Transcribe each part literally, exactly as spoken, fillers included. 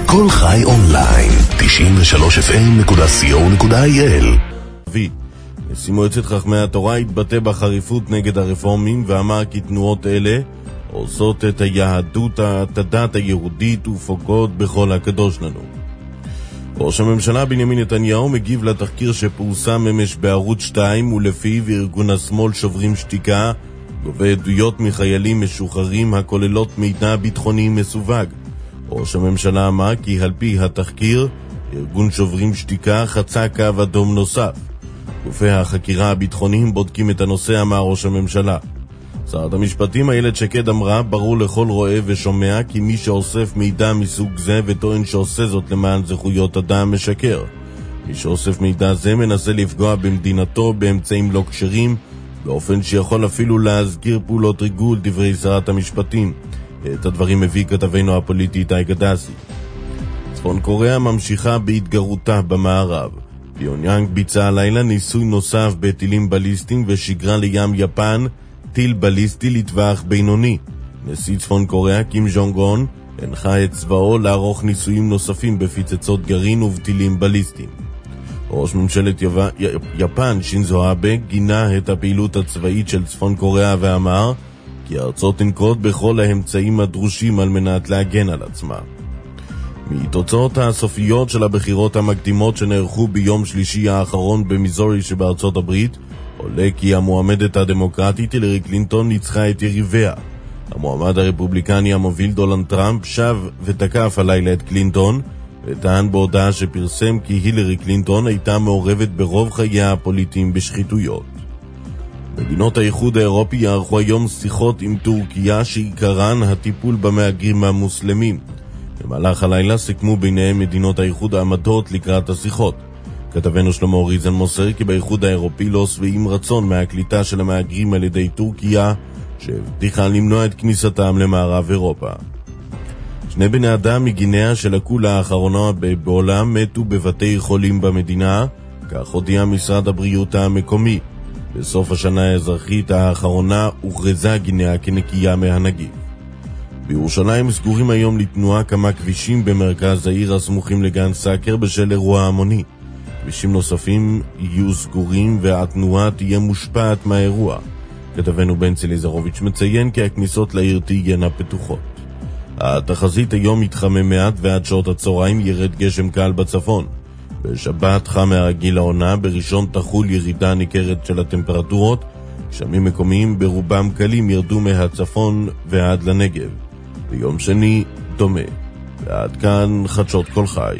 כל חי אונליין, תשעים ושלוש אף אם נקודה סי או נקודה איי אל. נשיא מועצת חכמי התורה התבטא בחריפות נגד הרפורמים ואמר כי תנועות אלה עושות את היהדות, את הדת היהודית ופוגעות בכל הקדוש לנו. ראש הממשלה בנימין נתניהו מגיב לתחקיר שפורסם אמש בערוץ שתיים, ולפיו ארגון השמאל שוברים שתיקה גובה עדויות מחיילים משוחררים הכוללות מידע ביטחוני מסווג. ראש הממשלה אמר כי על פי התחקיר ארגון שוברים שתיקה חצה קו אדום נוסף. גופי החקירה הביטחוניים בודקים את הנושא, אמר ראש הממשלה. שרת המשפטים איילת שקד אמרה, ברור לכל רואה ושומע כי מי שאוסף מידע מסוג זה וטוען שעושה זאת למען זכויות אדם משקר. מי שאוסף מידע זה מנסה לפגוע במדינתו באמצעים לא כשרים, באופן שיכול אפילו להזכיר פעולות ריגול, דברי שרת המשפטים. את הדברים מביא כתבנו הפוליטי איתי גדסי. צפון קוריאה ממשיכה בהתגרותה במערב. פיונגיאנג ביצעה הלילה ניסוי נוסף בטילים בליסטיים ושיגרה לים יפן טיל בליסטי לטווח בינוני. נשיא צפון קוריאה קים ז'ונג און הנחה את צבאו לערוך ניסויים נוספים בפצצות גרעין ובטילים בליסטיים. ראש ממשלת יפן שינזו אבה גינה את הפעילות הצבאית של צפון קוריאה ואמר כי ארצות תנקוט בכל האמצעים הדרושים על מנת להגן על עצמה. מתוצאות הסופיות של הבחירות המקדימות שנערכו ביום שלישי האחרון במיזורי שבארצות הברית, עולה כי המועמדת הדמוקרטית הילרי קלינטון ניצחה את יריביה. המועמד הרפובליקני המוביל דונלד טראמפ שב ותקף הלילה את קלינטון, וטען בהודעה שפרסם כי הילרי קלינטון הייתה מעורבת ברוב חייה הפוליטיים בשחיתויות. מדינות האיחוד האירופי יערכו היום שיחות עם טורקיה שעיקרן הטיפול במהגרים המוסלמים. במהלך הלילה סיכמו ביניהם מדינות האיחוד העמדות לקראת השיחות. כתבנו שלמה ריזן מוסר כי באיחוד האירופי לא שבעים רצון מהקליטה של המהגרים על ידי טורקיה, שהבטיחה למנוע את כניסתם למערב אירופה. שני בני אדם מגינאה שלקו לאחרונה בעולם מתו בבתי חולים במדינה, כך הודיע משרד הבריאות המקומי. בסוף השנה האזרחית האחרונה הוכרזה גינאה כנקייה מהנגיף. בירושלים סגורים היום לתנועה כמה כבישים במרכז העיר הסמוכים לגן סאקר בשל אירוע המוני. כבישים נוספים יהיו סגורים והתנועה תהיה מושפעת מהאירוע. כתבנו בנצי ליזרוביץ' מציין כי הכניסות לעיר תהיינה פתוחות. התחזית היום מתחמם מעט ועד שעות הצהריים ירד גשם קל בצפון. בשבת חם מהרגיל העונה, בראשון תחול ירידה ניכרת של הטמפרטורות, גשמים מקומיים ברובם קלים ירדו מהצפון ועד לנגב. ביום שני דומה. ועד כאן חדשות כל חי.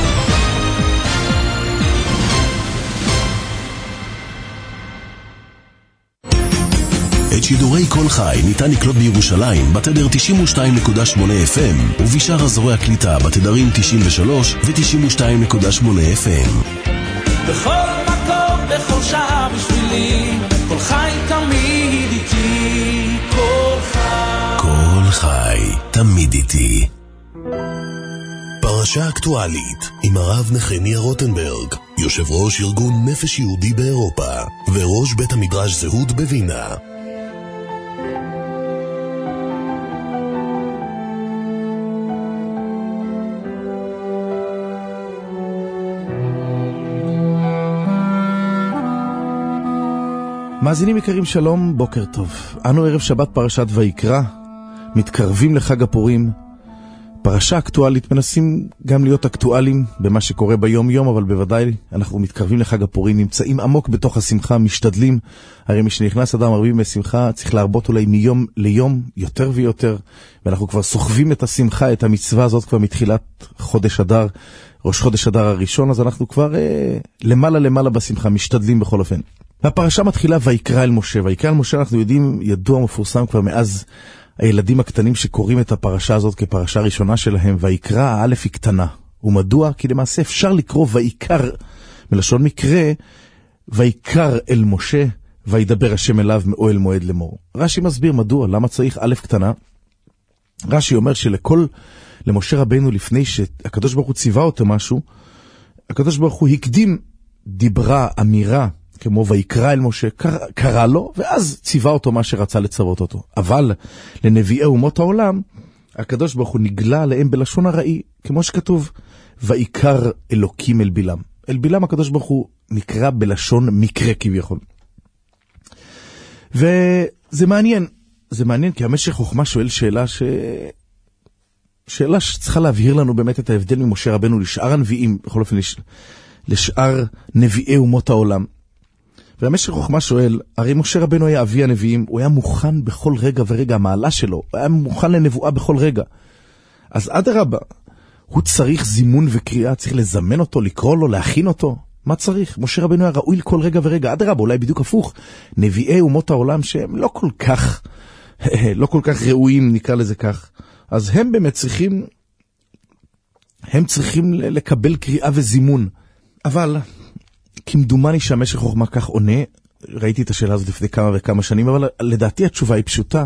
את שידורי כל חי ניתן לקלוט בירושלים בתדר תשעים ושתיים נקודה שמונה אף אם ובשאר אזורי הקליטה בתדרים תשעים ושלוש ו-תשעים ושתיים נקודה שמונה אף אם. בכל מקום, בכל שעה בשבילי, כל חי תמיד איתי, כל חי. כל חי תמיד איתי. פרשה אקטואלית עם הרב נחמיה רוטנברג, יושב ראש ארגון נפש יהודי באירופה וראש בית המדרש זהות בווינה. מאזינים יקרים שלום, בוקר טוב. אנו ערב שבת פרשת ויקרא, מתקרבים לחג הפורים. פרשה אקטואלית, מנסים גם להיות אקטואליים במה שקורה ביום יום, אבל בוודאי אנחנו מתקרבים לחג הפורים, נמצאים עמוק בתוך השמחה, משתדלים. הרי מי שנכנס אדם הרבה בשמחה צריך להרבות אולי מיום ליום יותר ויותר, ואנחנו כבר סוחבים את השמחה, את המצווה הזאת כבר מתחילת חודש אדר, ראש חודש אדר הראשון, אז אנחנו כבר אה, למעלה למעלה בשמחה, משתדלים בכל אופן. והפרשה מתחילה ויקרא אל משה. ויקרא אל משה אנחנו יודעים, ידוע מפורסם כבר מאז הילדים הקטנים שקוראים את הפרשה הזאת כפרשה ראשונה שלהם. ויקרא, האלף היא קטנה. ומדוע? כי למעשה אפשר לקרוא ויקר, מלשון מקרה, ויקר אל משה, וידבר השם אליו מאוהל מועד לאמור. רש"י מסביר מדוע, למה צריך אלף קטנה. רש"י אומר שלכל, למשה רבנו לפני שהקדוש ברוך הוא ציווה אותו משהו, הקדוש ברוך הוא הקדים דיברה, אמירה, כמו ויקרא אל משה, קרא, קרא לו, ואז ציווה אותו מה שרצה לצוות אותו. אבל לנביאי אומות העולם, הקדוש ברוך הוא נגלה עליהם בלשון הראי, כמו שכתוב, ויקר אלוקים אל בלעם. אל בלעם הקדוש ברוך הוא נקרא בלשון מקרה כביכול. וזה מעניין, זה מעניין כי המשך חוכמה שואל שאלה ש... שאלה שצריכה להבהיר לנו באמת את ההבדל ממשה רבנו לשאר הנביאים, בכל אופן לש... לשאר נביאי אומות העולם. והמשך חוכמה שואל, הרי משה רבנו היה אבי הנביאים, הוא היה מוכן בכל רגע ורגע, המעלה שלו, הוא היה מוכן לנבואה בכל רגע. אז עד הרבה, הוא צריך זימון וקריאה, צריך לזמן אותו, לקרוא לו, להכין אותו. מה צריך? משה רבנו היה ראוי לכל רגע ורגע, עד הרבה, אולי בדיוק הפוך. נביאי אומות העולם שהם לא כל כך, לא כל כך ראויים, נקרא לזה כך. אז הם באמת צריכים, הם צריכים לקבל קריאה וזימון. אבל, כמדומני שהמשך חוכמה כך עונה, ראיתי את השאלה הזאת לפני כמה וכמה שנים, אבל לדעתי התשובה היא פשוטה.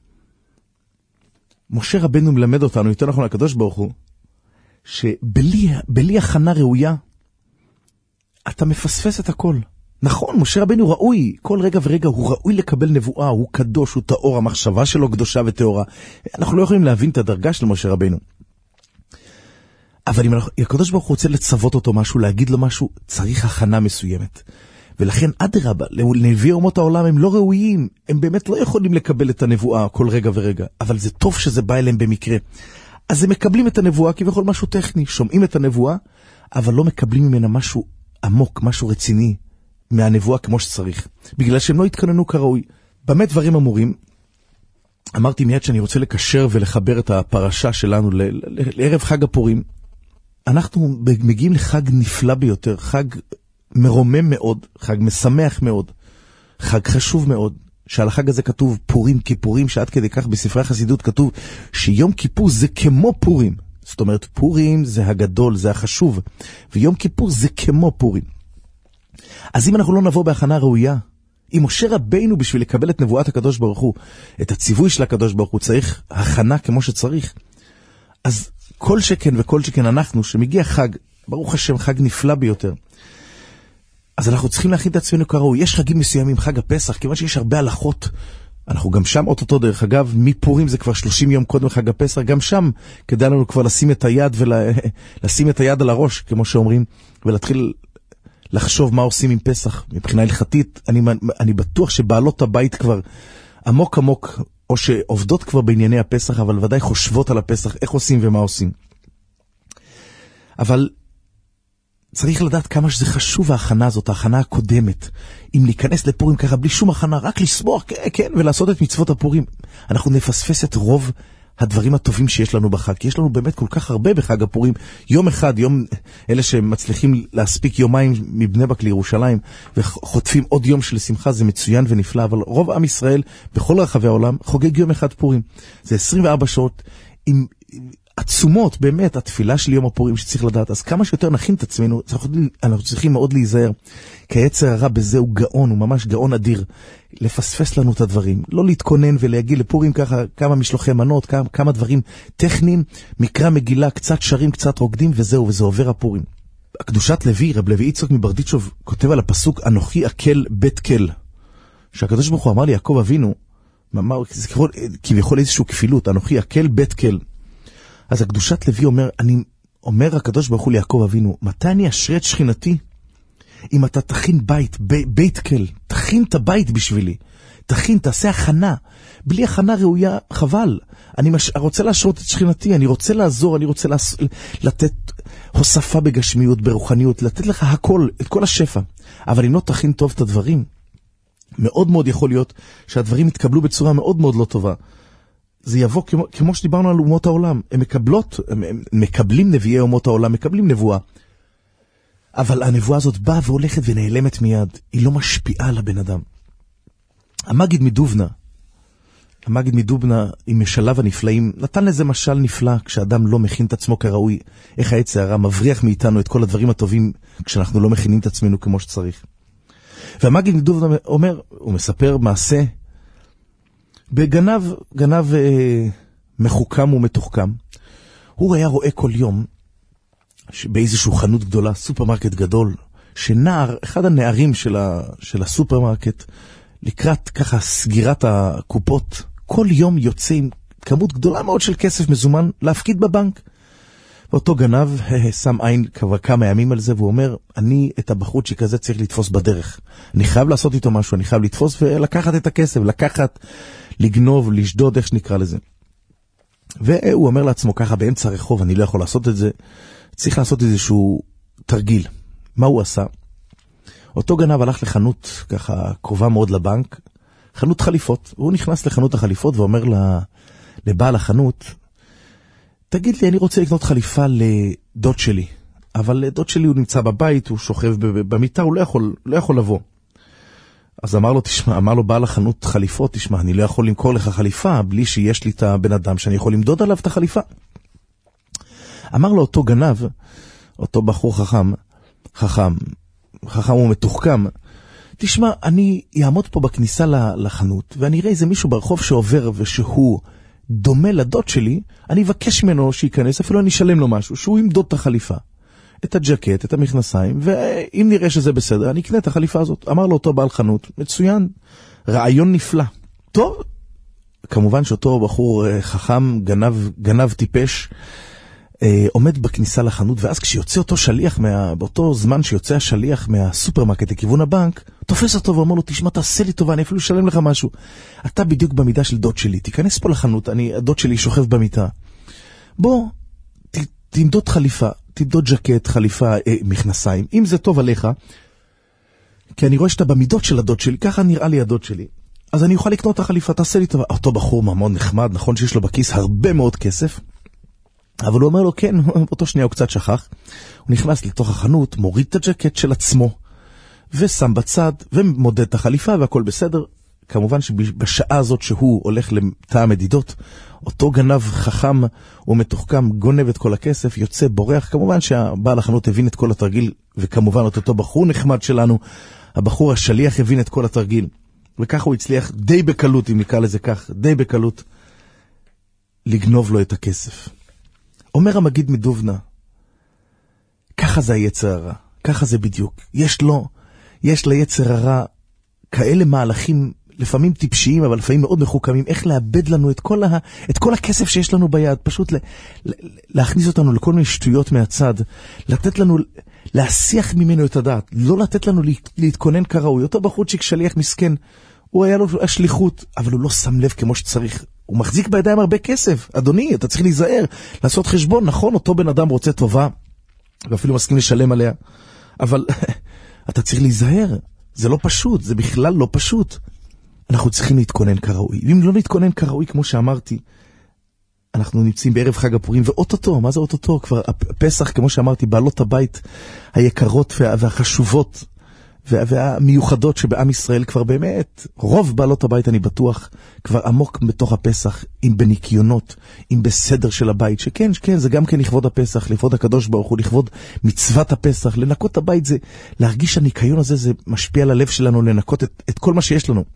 משה רבנו מלמד אותנו, יותר נכון הקדוש ברוך הוא, שבלי בלי הכנה ראויה, אתה מפספס את הכל. נכון, משה רבנו ראוי, כל רגע ורגע הוא ראוי לקבל נבואה, הוא קדוש, הוא טהור, המחשבה שלו קדושה וטהורה. אנחנו לא יכולים להבין את הדרגה של משה רבנו. אבל אם הקדוש ברוך הוא רוצה לצוות אותו משהו, להגיד לו משהו, צריך הכנה מסוימת. ולכן עד רבה, לנביאי אומות העולם הם לא ראויים, הם באמת לא יכולים לקבל את הנבואה כל רגע ורגע, אבל זה טוב שזה בא אליהם במקרה. אז הם מקבלים את הנבואה כביכול משהו טכני, שומעים את הנבואה, אבל לא מקבלים ממנה משהו עמוק, משהו רציני מהנבואה כמו שצריך, בגלל שהם לא התכוננו כראוי. במה דברים אמורים? אמרתי מיד שאני רוצה לקשר ולחבר את הפרשה שלנו ל- ל- לערב חג הפורים. אנחנו מגיעים לחג נפלא ביותר, חג מרומם מאוד, חג משמח מאוד, חג חשוב מאוד, שעל החג הזה כתוב פורים כיפורים, שעד כדי כך בספרי החסידות כתוב שיום כיפור זה כמו פורים. זאת אומרת, פורים זה הגדול, זה החשוב, ויום כיפור זה כמו פורים. אז אם אנחנו לא נבוא בהכנה ראויה, אם משה רבינו בשביל לקבל את נבואת הקדוש ברוך הוא, את הציווי של הקדוש ברוך הוא, צריך הכנה כמו שצריך, אז כל שכן וכל שכן אנחנו, שמגיע חג, ברוך השם, חג נפלא ביותר, אז אנחנו צריכים להכין את עצמנו כראוי. יש חגים מסוימים, חג הפסח, כיוון שיש הרבה הלכות, אנחנו גם שם אותו דרך אגב, מפורים זה כבר שלושים יום קודם חג הפסח, גם שם כדאי לנו כבר לשים את היד ולשים את היד על הראש, כמו שאומרים, ולהתחיל לחשוב מה עושים עם פסח. מבחינה הלכתית, אני, אני בטוח שבעלות הבית כבר עמוק עמוק, או שעובדות כבר בענייני הפסח, אבל ודאי חושבות על הפסח, איך עושים ומה עושים. אבל צריך לדעת כמה שזה חשוב ההכנה הזאת, ההכנה הקודמת. אם להיכנס לפורים ככה בלי שום הכנה, רק לסמוך, כן, כן, ולעשות את מצוות הפורים, אנחנו נפספס את רוב הדברים הטובים שיש לנו בחג, כי יש לנו באמת כל כך הרבה בחג הפורים. יום אחד, יום, אלה שמצליחים להספיק יומיים מבני ברק לירושלים, וחוטפים עוד יום של שמחה, זה מצוין ונפלא, אבל רוב עם ישראל, בכל רחבי העולם, חוגג יום אחד פורים. זה עשרים וארבע שעות עם עצומות, באמת, התפילה של יום הפורים שצריך לדעת. אז כמה שיותר נכין את עצמנו, אנחנו צריכים מאוד להיזהר, כי היצר הרע בזה הוא גאון, הוא ממש גאון אדיר, לפספס לנו את הדברים, לא להתכונן ולהגיע לפורים ככה, כמה משלוחי מנות, כמה, כמה דברים טכניים, מקרא מגילה, קצת שרים, קצת רוקדים, וזהו, וזה עובר הפורים. הקדושת לוי, רב לוי יצחק מברדיצ'וב, כותב על הפסוק, אנוכי אקל בית כל, שהקדוש ברוך הוא אמר לי, יעקב אבינו, זה כביכול איזשהו כפילות, אנוכי אקל בית כל. אז הקדושת לוי אומר, אני אומר הקדוש ברוך הוא ליעקב אבינו, מתי אני אשרה את שכינתי? אם אתה תכין בית, ב- בית כל, תכין את הבית בשבילי, תכין, תעשה הכנה, בלי הכנה ראויה, חבל. אני מש... רוצה להשרות את שכינתי, אני רוצה לעזור, אני רוצה לס... לתת הוספה בגשמיות, ברוחניות, לתת לך הכל, את כל השפע. אבל אם לא תכין טוב את הדברים, מאוד מאוד יכול להיות שהדברים יתקבלו בצורה מאוד מאוד לא טובה. זה יבוא כמו, כמו שדיברנו על אומות העולם. הם מקבלות, הם, הם מקבלים נביאי אומות העולם, מקבלים נבואה. אבל הנבואה הזאת באה והולכת ונעלמת מיד. היא לא משפיעה על הבן אדם. המגיד מדובנה, המגיד מדובנה עם משלב הנפלאים, נתן לזה משל נפלא כשאדם לא מכין את עצמו כראוי. איך היצר הרע מבריח מאיתנו את כל הדברים הטובים כשאנחנו לא מכינים את עצמנו כמו שצריך. והמגיד מדובנה אומר, הוא מספר מעשה, בגנב, גנב אה, מחוכם ומתוחכם. הוא היה רואה כל יום באיזשהו חנות גדולה, סופרמרקט גדול, שנער, אחד הנערים של, ה, של הסופרמרקט, לקראת ככה סגירת הקופות, כל יום יוצא עם כמות גדולה מאוד של כסף מזומן להפקיד בבנק. ואותו גנב שם עין כבר כמה ימים על זה, והוא אומר, אני את הבחורצ'יק הזה צריך לתפוס בדרך. אני חייב לעשות איתו משהו, אני חייב לתפוס ולקחת את הכסף, לקחת, לגנוב, לשדוד, איך שנקרא לזה. והוא אומר לעצמו ככה, באמצע הרחוב, אני לא יכול לעשות את זה, צריך לעשות איזשהו תרגיל. מה הוא עשה? אותו גנב הלך לחנות ככה קרובה מאוד לבנק, חנות חליפות. הוא נכנס לחנות החליפות ואומר לבעל החנות, תגיד לי, אני רוצה לקנות חליפה לדוד שלי, אבל דוד שלי הוא נמצא בבית, הוא שוכב במיטה, הוא לא יכול, לא יכול לבוא. אז אמר לו, תשמע, אמר לו בעל החנות חליפות, תשמע, אני לא יכול למכור לך חליפה בלי שיש לי את הבן אדם שאני יכול למדוד עליו את החליפה. אמר לו אותו גנב, אותו בחור חכם, חכם, חכם ומתוחכם, תשמע, אני אעמוד פה בכניסה לחנות, ואני אראה איזה מישהו ברחוב שעובר ושהוא דומה לדוד שלי, אני אבקש ממנו שייכנס, אפילו אני אשלם לו משהו, שהוא ימדוד את החליפה, את הג'קט, את המכנסיים, ואם נראה שזה בסדר, אני אקנה את החליפה הזאת. אמר לו אותו בעל חנות, מצוין, רעיון נפלא. טוב, כמובן שאותו בחור חכם, גנב, גנב טיפש, עומד בכניסה לחנות, ואז כשיוצא אותו שליח, מה, באותו זמן שיוצא השליח מהסופרמרקט לכיוון הבנק, תופס אותו ואומר לו, תשמע, תעשה לי טובה, אני אפילו אשלם לך משהו. אתה בדיוק במידה של דוד שלי, תיכנס פה לחנות, אני, הדוד שלי שוכב במיטה. בוא, ת, תמדוד חליפה, תמדוד ג'קט, חליפה, אה, מכנסיים, אם זה טוב עליך, כי אני רואה שאתה במידות של הדוד שלי, ככה נראה לי הדוד שלי. אז אני אוכל לקנות את החליפה, תעשה לי טובה. אותו בחור מאוד נחמד, נכון שיש לו בכיס הרבה מאוד כסף, אבל הוא אומר לו, כן, אותו שנייה הוא קצת שכח. הוא נכנס לתוך החנות, מוריד את הג'קט של עצמו, ושם בצד, ומודד את החליפה, והכל בסדר. כמובן שבשעה הזאת שהוא הולך לתא המדידות, אותו גנב חכם ומתוחכם גונב את כל הכסף, יוצא בורח. כמובן שהבעל החנות הבין את כל התרגיל, וכמובן אותו בחור נחמד שלנו, הבחור השליח הבין את כל התרגיל. וככה הוא הצליח די בקלות, אם נקרא לזה כך, די בקלות, לגנוב לו את הכסף. אומר המגיד מדובנה, ככה זה היצר הרע, ככה זה בדיוק. יש לו, יש ליצר הרע כאלה מהלכים, לפעמים טיפשיים, אבל לפעמים מאוד מחוכמים, איך לאבד לנו את כל, ה, את כל הכסף שיש לנו ביד, פשוט ל, ל, להכניס אותנו לכל מיני שטויות מהצד, לתת לנו, להסיח ממנו את הדעת, לא לתת לנו להתכונן כראוי. אותו בחורצ'יק שליח מסכן, הוא היה לו השליחות, אבל הוא לא שם לב כמו שצריך. הוא מחזיק בידיים הרבה כסף. אדוני, אתה צריך להיזהר, לעשות חשבון. נכון, אותו בן אדם רוצה טובה, ואפילו מסכים לשלם עליה, אבל אתה צריך להיזהר. זה לא פשוט, זה בכלל לא פשוט. אנחנו צריכים להתכונן כראוי. ואם לא להתכונן כראוי, כמו שאמרתי, אנחנו נמצאים בערב חג הפורים, ואוטוטו, מה זה אוטוטו? כבר הפסח, כמו שאמרתי, בעלות הבית היקרות והחשובות, והמיוחדות שבעם ישראל כבר באמת, רוב בעלות הבית אני בטוח, כבר עמוק בתוך הפסח, אם בניקיונות, אם בסדר של הבית, שכן, שכן, זה גם כן לכבוד הפסח, לכבוד הקדוש ברוך הוא, לכבוד מצוות הפסח, לנקות הבית זה, להרגיש הניקיון הזה, זה משפיע על הלב שלנו, לנקות את, את כל מה שיש לנו.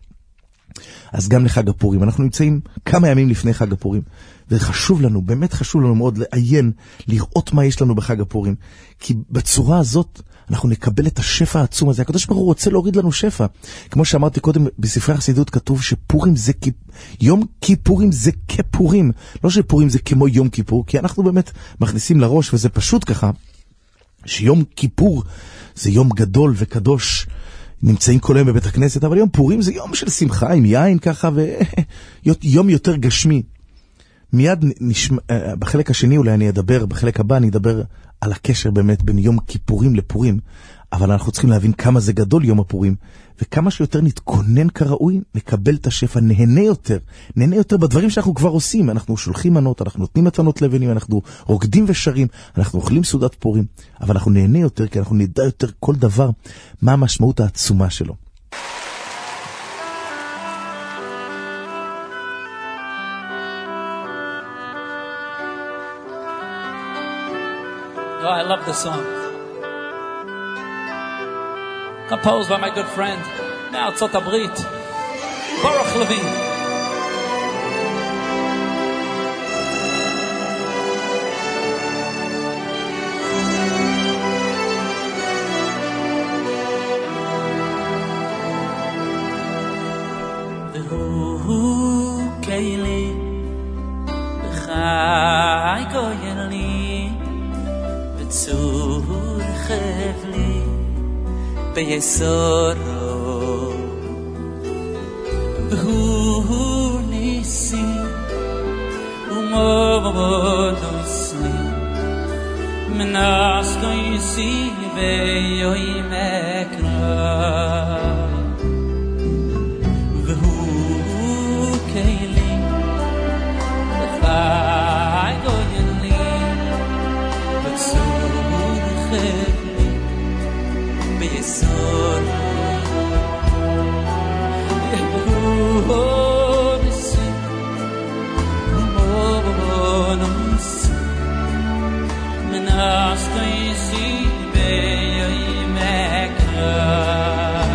אז גם לחג הפורים, אנחנו נמצאים כמה ימים לפני חג הפורים, וחשוב לנו, באמת חשוב לנו מאוד לעיין, לראות מה יש לנו בחג הפורים, כי בצורה הזאת אנחנו נקבל את השפע העצום הזה. הקדוש ברוך הוא רוצה להוריד לנו שפע. כמו שאמרתי קודם, בספרי החסידות כתוב שפורים זה כיפ... יום כיפורים זה כפורים. לא שפורים זה כמו יום כיפור, כי אנחנו באמת מכניסים לראש, וזה פשוט ככה, שיום כיפור זה יום גדול וקדוש, נמצאים כל היום בבית הכנסת, אבל יום פורים זה יום של שמחה, עם יין ככה, ויום יותר גשמי. מיד נשמע, בחלק השני אולי אני אדבר, בחלק הבא אני אדבר על הקשר באמת בין יום כיפורים לפורים, אבל אנחנו צריכים להבין כמה זה גדול יום הפורים, וכמה שיותר נתכונן כראוי, נקבל את השפע, נהנה יותר, נהנה יותר בדברים שאנחנו כבר עושים. אנחנו שולחים מנות, אנחנו נותנים מתנות לבנים, אנחנו רוקדים ושרים, אנחנו אוכלים סעודת פורים, אבל אנחנו נהנה יותר, כי אנחנו נדע יותר כל דבר, מה המשמעות העצומה שלו. Oh, I love this song. Composed by my good friend, מארצות הברית, ברוך לוין. והוא כלי צור חבלי ביסורו והוא ניסי ומובודוסי מנס קויסי ביוי מקרא והוא כלי וחי גוילי בצור חבלי ביסורו והוא ניסי ומובודוסי מנס קויסי ביוי מקרא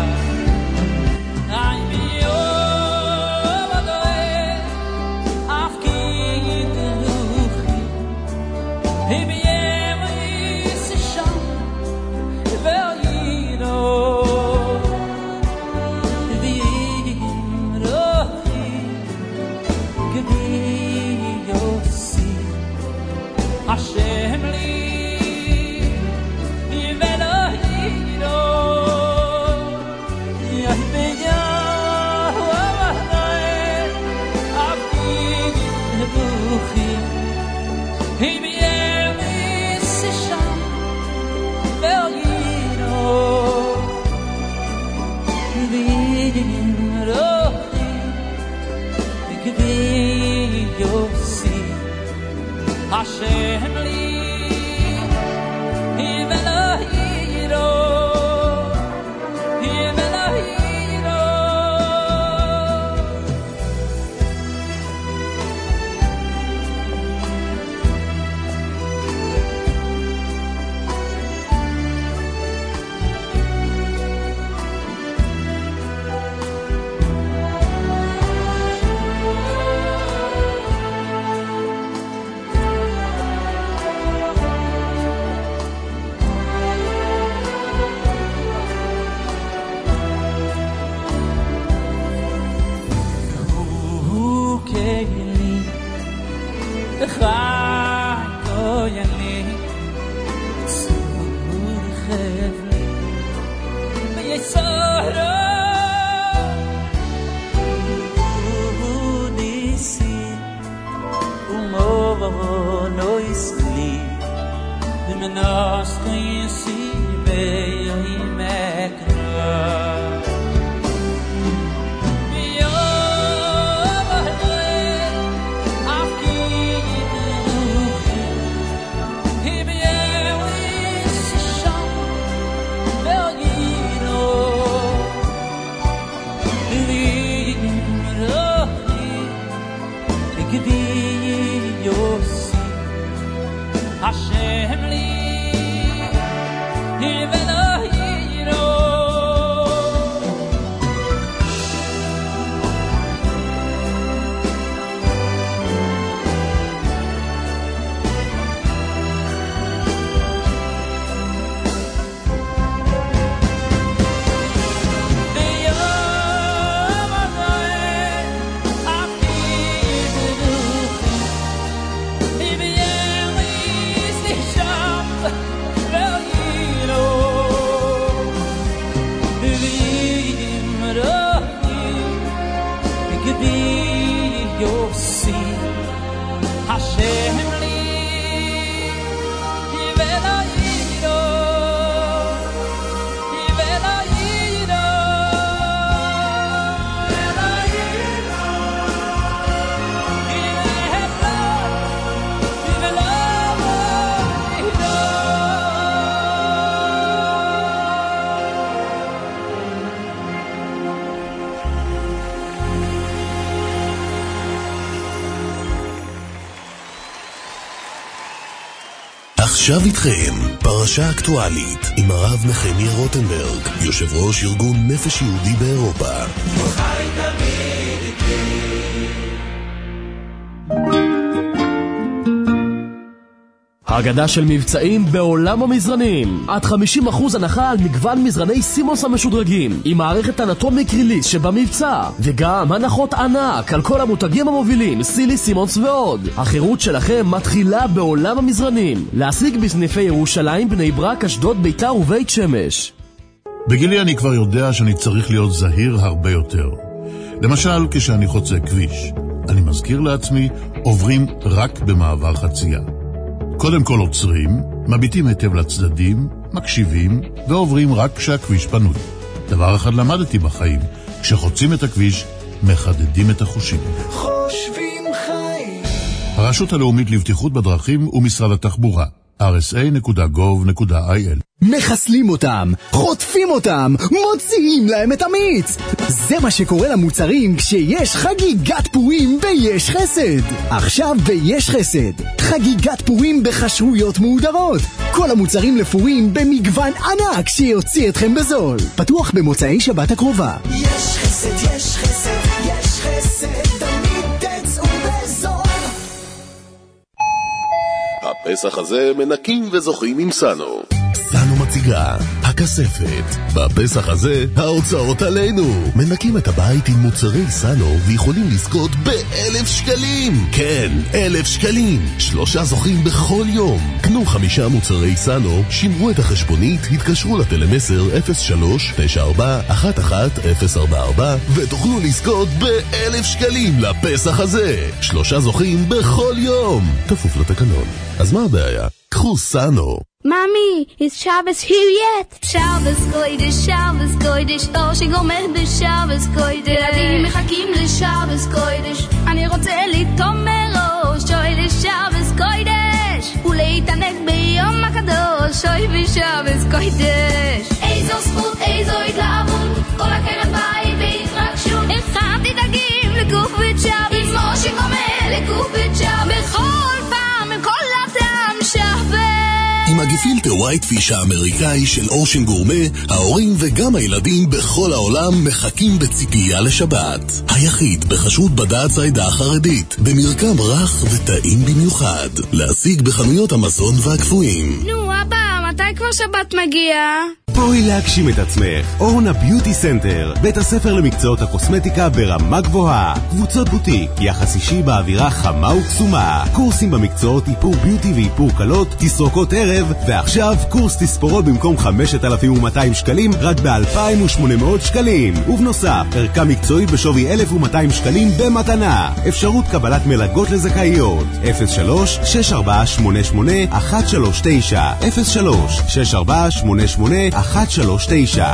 Hashem li him Elohiro him Elohiro עכשיו איתכם, פרשה אקטואלית עם הרב נחמיה רוטנברג, יושב ראש ארגון נפש יהודי באירופה. אגדה של מבצעים בעולם המזרנים. עד חמישים אחוז הנחה על מגוון מזרני סימוס המשודרגים, עם מערכת אנטומיק ריליס שבמבצע, וגם הנחות ענק על כל המותגים המובילים, סילי, סימוס ועוד. החירות שלכם מתחילה בעולם המזרנים. להשיג בסניפי ירושלים, בני ברק, אשדוד, ביתר ובית שמש. בגילי אני כבר יודע שאני צריך להיות זהיר הרבה יותר. למשל, כשאני חוצה כביש, אני מזכיר לעצמי, עוברים רק במעבר חצייה. קודם כל עוצרים, מביטים היטב לצדדים, מקשיבים, ועוברים רק כשהכביש פנוי. דבר אחד למדתי בחיים, כשחוצים את הכביש, מחדדים את החושים. חושבים חיים. הרשות הלאומית לבטיחות בדרכים ומשרד התחבורה, אר אס איי נקודה גוב נקודה איי אל. מחסלים אותם, חוטפים אותם, מוציאים להם את המיץ. זה מה שקורה למוצרים כשיש חגיגת פורים ביש חסד. עכשיו ביש חסד, חגיגת פורים בחשויות מהודרות. כל המוצרים לפורים במגוון ענק שיוציא אתכם בזול. פתוח במוצאי שבת הקרובה. יש חסד, יש חסד, יש חסד, תמיד תצאו בזול. הפסח הזה מנקים וזוכים עם סאנו. סאנו מציגה, הכספת. בפסח הזה, ההוצאות עלינו. מנקים את הבית עם מוצרי סאנו ויכולים לזכות באלף שקלים. כן, אלף שקלים. שלושה זוכים בכל יום. קנו חמישה מוצרי סאנו, שמרו את החשבונית, התקשרו לטלמסר אפס שלוש תשע ארבע אחת אחת אפס ארבע ארבע ותוכלו לזכות באלף שקלים לפסח הזה. שלושה זוכים בכל יום. תפוף לתקנון. אז מה הבעיה? קחו סאנו. Mommy, is Shabbos here yet? Shabbos koidesh, Shabbos koidesh, Oshig omer b'Shabbos koidesh. ילדים מחכים לשבס קוידש, אני רוצה לטום מראש, שוי לשבס קוידש, ולהתענק ביום הקדוש, שוי בשבס קוידש. איזו זכות, איזו התלהבות, כל הקרב בית בהתרגשות. הכנתי דגים לגוף בית שבס, עם אושיג אומר לגוף בית שבס, בכל פעם, עם כל הטעם שבס. עם הגפילטר ווייט פיש האמריקאי של אושן גורמה, ההורים וגם הילדים בכל העולם מחכים בציפייה לשבת. היחיד בחשות בדעת העדה החרדית, במרקם רך וטעים במיוחד. להשיג בחנויות המזון והקפואים. נו, אבא, מתי כבר שבת מגיע? בואי להגשים את עצמך. אורנה ביוטי סנטר, בית הספר למקצועות הקוסמטיקה ברמה גבוהה. קבוצות בוטיק, יחס אישי באווירה חמה וקסומה. קורסים במקצועות איפור ביוטי ואיפור קלות, תסרוקות ערב, ועכשיו קורס תספורות במקום חמשת אלפים ומאתיים שקלים רק ב-אלפיים ושמונה מאות שקלים. ובנוסף, ערכה מקצועית בשווי אלף ומאתיים שקלים במתנה. אפשרות קבלת מלגות לזכאיות. אפס שלוש שש ארבע שמונה שמונה אחת שלוש תשע אפס שלוש שש ארבע שמונה שמונה אחת שלוש תשע.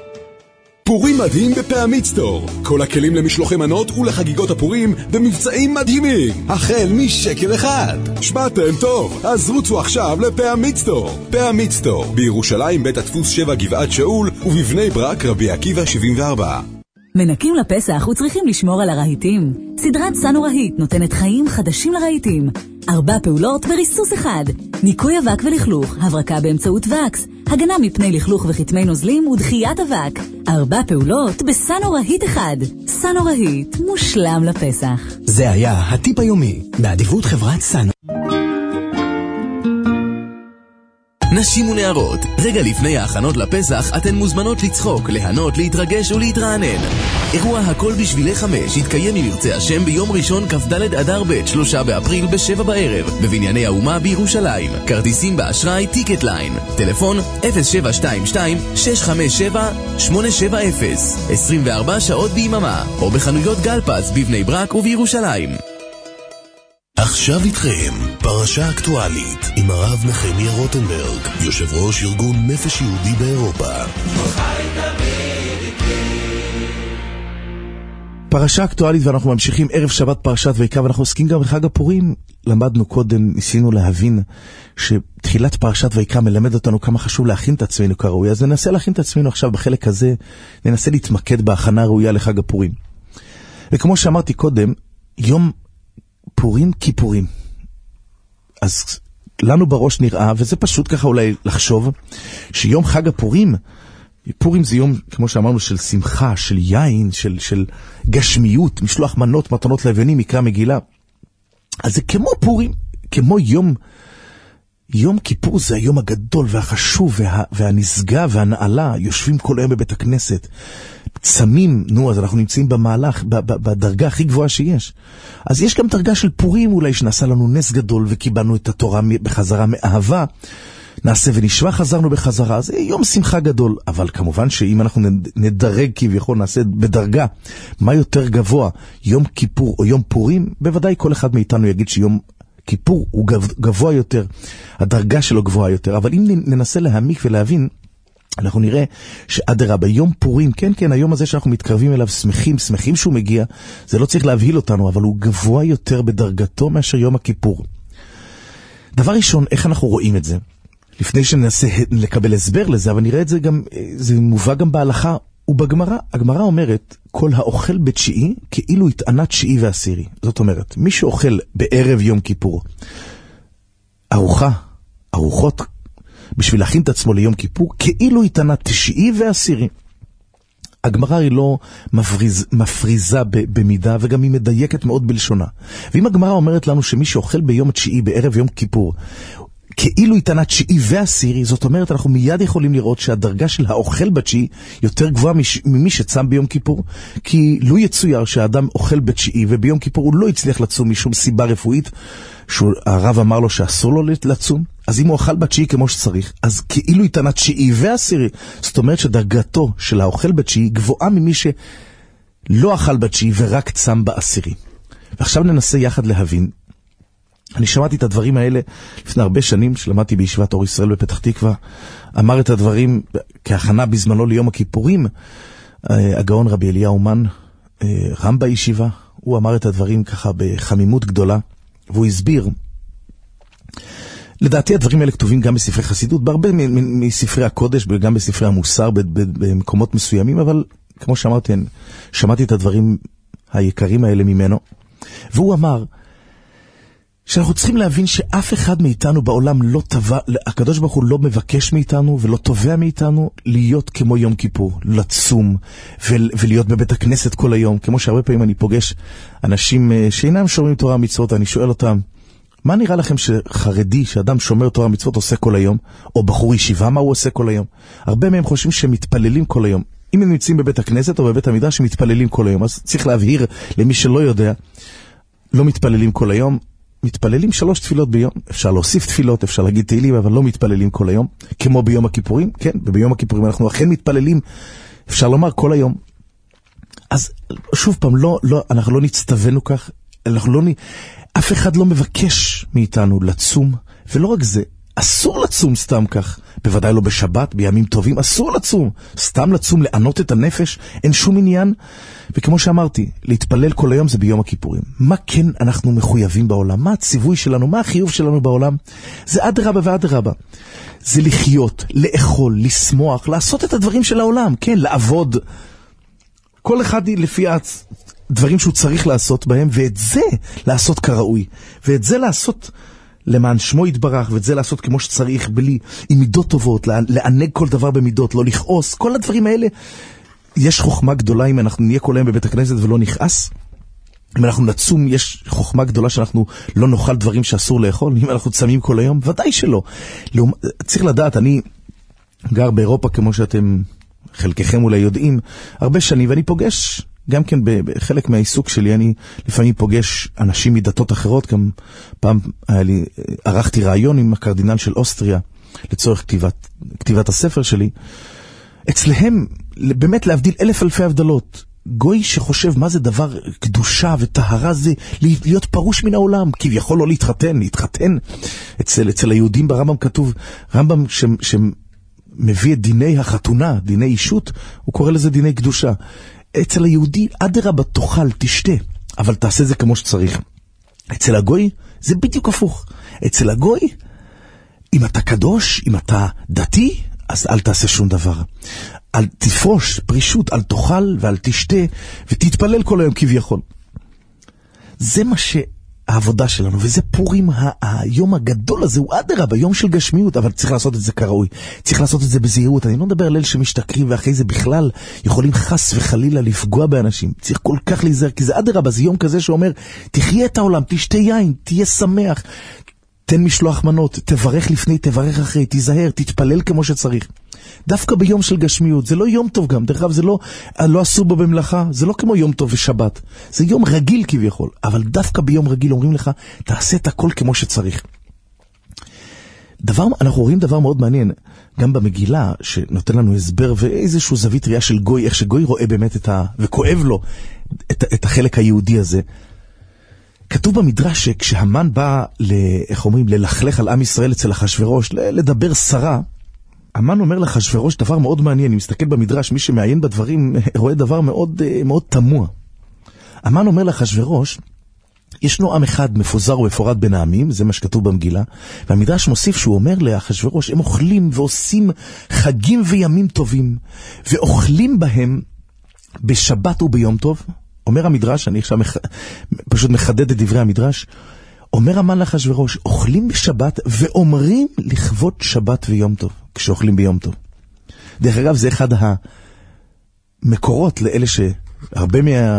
פורים מדהים בפעמית סטור. כל הכלים למשלוחי מנות ולחגיגות הפורים במבצעים מדהימים. החל משקל אחד. שמעתם טוב, אז רוצו עכשיו לפעמית סטור. פעמית סטור, בירושלים בית הדפוס שבע גבעת שאול ובבני ברק רבי עקיבא שבעים וארבע. מנקים לפסח וצריכים לשמור על הרהיטים. סדרת סאנו רהיט נותנת חיים חדשים לרהיטים. ארבע פעולות בריסוס אחד. ניקוי אבק ולכלוך, הברקה באמצעות וקס, הגנה מפני לכלוך וחתמי נוזלים ודחיית אבק. ארבע פעולות בסאנו רהיט אחד. סאנו רהיט, מושלם לפסח. זה היה הטיפ היומי, בעדיפות חברת סאנו. נשים ונערות, רגע לפני ההכנות לפסח אתן מוזמנות לצחוק, להנות, להתרגש ולהתרענן. אירוע הכל בשבילי חמש יתקיים אם ירצה השם ביום ראשון כ"ד אדר ב' שלושה באפריל בשבע בערב בבנייני האומה בירושלים. כרטיסים באשראי טיקט ליין. טלפון אפס שבע שתיים שתיים שש חמש שבע שמונה שבע אפס, עשרים וארבע שעות ביממה, או בחנויות גלפס בבני ברק ובירושלים. עכשיו איתכם, פרשה אקטואלית עם הרב נחמיה רוטנברג, יושב ראש ארגון נפש יהודי באירופה. פרשה אקטואלית, ואנחנו ממשיכים ערב שבת פרשת ויקרא, ואנחנו עוסקים גם בחג הפורים. למדנו קודם, ניסינו להבין שתחילת פרשת ויקרא מלמד אותנו כמה חשוב להכין את עצמנו כראוי. אז ננסה להכין את עצמנו עכשיו בחלק הזה, ננסה להתמקד בהכנה ראויה לחג הפורים. וכמו שאמרתי קודם, יום פורים כיפורים. אז לנו בראש נראה, וזה פשוט ככה אולי לחשוב, שיום חג הפורים, פורים זה יום, כמו שאמרנו, של שמחה, של יין, של, של גשמיות, משלוח מנות, מתנות לבנים, מקרא מגילה. אז זה כמו פורים, כמו יום, יום כיפור זה היום הגדול והחשוב וה, והנשגב והנעלה, יושבים כל היום בבית הכנסת, צמים, נו, אז אנחנו נמצאים במהלך, ב, ב, בדרגה הכי גבוהה שיש. אז יש גם דרגה של פורים אולי, שנעשה לנו נס גדול וקיבלנו את התורה בחזרה מאהבה, נעשה ונשמע, חזרנו בחזרה, זה יום שמחה גדול, אבל כמובן שאם אנחנו נדרג כביכול, נעשה בדרגה, מה יותר גבוה, יום כיפור או יום פורים, בוודאי כל אחד מאיתנו יגיד שיום כיפור הוא גבוה יותר, הדרגה שלו גבוהה יותר, אבל אם ננסה להעמיק ולהבין, אנחנו נראה שאדרה ביום פורים, כן כן, היום הזה שאנחנו מתקרבים אליו, שמחים, שמחים שהוא מגיע, זה לא צריך להבהיל אותנו, אבל הוא גבוה יותר בדרגתו מאשר יום הכיפור. דבר ראשון, איך אנחנו רואים את זה? לפני שננסה לקבל הסבר לזה, אבל נראה את זה גם, זה מובא גם בהלכה ובגמרא. הגמרא אומרת, כל האוכל בתשיעי כאילו התענה תשיעי ועשירי. זאת אומרת, מי שאוכל בערב יום כיפור, ארוחה, ארוחות, בשביל להכין את עצמו ליום כיפור, כאילו התענה תשיעי ועשירי. הגמרא היא לא מפריז, מפריזה במידה, וגם היא מדייקת מאוד בלשונה. ואם הגמרא אומרת לנו שמי שאוכל ביום התשיעי, בערב יום כיפור, כאילו התענה תשיעי ועשירי, זאת אומרת, אנחנו מיד יכולים לראות שהדרגה של האוכל בתשיעי יותר גבוהה ממי שצם ביום כיפור, כי לא יצויר שהאדם אוכל בתשיעי, וביום כיפור הוא לא הצליח לצום משום סיבה רפואית, שהרב אמר לו שאסור לו לצום, אז אם הוא אוכל בתשיעי כמו שצריך, אז כאילו התענה תשיעי ועשירי, זאת אומרת שדרגתו של האוכל בתשיעי גבוהה ממי שלא אכל בתשיעי ורק צם בעשירי. ועכשיו ננסה יחד להבין, אני שמעתי את הדברים האלה לפני הרבה שנים, שלמדתי בישיבת אור ישראל בפתח תקווה, אמר את הדברים כהכנה בזמנו ליום הכיפורים, הגאון רבי אליהו מן, רם בישיבה, הוא אמר את הדברים ככה בחמימות גדולה, והוא הסביר, לדעתי הדברים האלה כתובים גם בספרי חסידות, בהרבה מספרי הקודש, וגם בספרי המוסר במקומות מסוימים, אבל כמו שאמרתי, שמעתי את הדברים היקרים האלה ממנו, והוא אמר, שאנחנו צריכים להבין שאף אחד מאיתנו בעולם לא תבע, הקדוש ברוך הוא לא מבקש מאיתנו ולא תובע מאיתנו להיות כמו יום כיפור, לצום ולהיות בבית הכנסת כל היום, כמו שהרבה פעמים אני פוגש אנשים שאינם שומרים תורה מצוות, אני שואל אותם, מה נראה לכם שחרדי, שאדם שומר תורה מצוות עושה כל היום, או בחור ישיבה מה הוא עושה כל היום? הרבה מהם חושבים שמתפללים כל היום. אם הם נמצאים בבית הכנסת או בבית המדרש שמתפללים כל היום, אז צריך להבהיר למי שלא יודע, לא מתפללים כל היום, מתפללים שלוש תפילות ביום, אפשר להוסיף תפילות, אפשר להגיד תהילים, אבל לא מתפללים כל היום, כמו ביום הכיפורים, כן, וביום הכיפורים אנחנו אכן מתפללים, אפשר לומר כל היום. אז שוב פעם, לא, לא, אנחנו לא נצטווינו כך, אנחנו לא, אף אחד לא מבקש מאיתנו לצום, ולא רק זה, אסור לצום סתם כך, בוודאי לא בשבת, בימים טובים, אסור לצום, סתם לצום, לענות את הנפש, אין שום עניין, וכמו שאמרתי, להתפלל כל היום זה ביום הכיפורים. מה כן אנחנו מחויבים בעולם? מה הציווי שלנו? מה החיוב שלנו בעולם? זה אדרבה ואדרבה. זה לחיות, לאכול, לשמוח, לעשות את הדברים של העולם, כן, לעבוד. כל אחד לפי הדברים שהוא צריך לעשות בהם, ואת זה לעשות כראוי, ואת זה לעשות למען שמו יתברך, ואת זה לעשות כמו שצריך, בלי, עם מידות טובות, לענג כל דבר במידות, לא לכעוס, כל הדברים האלה, יש חוכמה גדולה אם אנחנו נהיה כל היום בבית הכנסת ולא נכעס. אם אנחנו נצום, יש חוכמה גדולה שאנחנו לא נאכל דברים שאסור לאכול. אם אנחנו צמים כל היום, ודאי שלא. צריך לדעת, אני גר באירופה, כמו שאתם, חלקכם אולי יודעים, הרבה שנים, ואני פוגש, גם כן בחלק מהעיסוק שלי, אני לפעמים פוגש אנשים מדתות אחרות, גם פעם היה לי, ערכתי רעיון עם הקרדינל של אוסטריה, לצורך כתיבת, כתיבת הספר שלי, אצלהם, באמת להבדיל אלף אלפי הבדלות, גוי שחושב מה זה דבר קדושה וטהרה, זה להיות פרוש מן העולם, כביכול לא להתחתן, להתחתן. אצל, אצל היהודים ברמב"ם כתוב, רמב"ם ש, שמביא את דיני החתונה, דיני אישות, הוא קורא לזה דיני קדושה. אצל היהודי, אדרבה תאכל, תשתה, אבל תעשה זה כמו שצריך. אצל הגוי, זה בדיוק הפוך. אצל הגוי, אם אתה קדוש, אם אתה דתי, אז אל תעשה שום דבר. אל תפרוש, פרישות, אל תאכל ואל תשתה, ותתפלל כל היום כביכול. זה מה שהעבודה שלנו, וזה פורים, היום הגדול הזה, הוא אדרבה, יום של גשמיות, אבל צריך לעשות את זה כראוי. צריך לעשות את זה בזהירות. אני לא מדבר על ליל שמשתכרים, ואחרי זה בכלל יכולים חס וחלילה לפגוע באנשים. צריך כל כך להיזהר, כי זה אדרבה, זה יום כזה שאומר, תחיה את העולם, תשתה יין, תהיה שמח, תן משלוח מנות, תברך לפני, תברך אחרי, תיזהר, תתפלל כמו שצריך. דווקא ביום של גשמיות, זה לא יום טוב גם, דרך אגב זה לא, לא עשו בו במלאכה, זה לא כמו יום טוב ושבת, זה יום רגיל כביכול, אבל דווקא ביום רגיל אומרים לך, תעשה את הכל כמו שצריך. דבר, אנחנו רואים דבר מאוד מעניין, גם במגילה, שנותן לנו הסבר ואיזשהו זווית ראייה של גוי, איך שגוי רואה באמת את ה... וכואב לו את, את החלק היהודי הזה. כתוב במדרש שכשהמן בא, ל, איך אומרים, ללכלך על עם ישראל אצל אחשוורוש, לדבר שרה, המן אומר לאחשוורוש דבר מאוד מעניין, אם מסתכל במדרש, מי שמעיין בדברים רואה דבר מאוד, מאוד תמוה. המן אומר לאחשוורוש, ישנו עם אחד מפוזר ומפורד בין העמים, זה מה שכתוב במגילה, והמדרש מוסיף שהוא אומר לאחשוורוש, הם אוכלים ועושים חגים וימים טובים, ואוכלים בהם בשבת וביום טוב. אומר המדרש, אני עכשיו מח... פשוט מחדד את דברי המדרש, אומר המן לאחשוורוש, אוכלים בשבת ואומרים לכבוד שבת ויום טוב, כשאוכלים ביום טוב. דרך אגב, זה אחד המקורות לאלה שהרבה מה...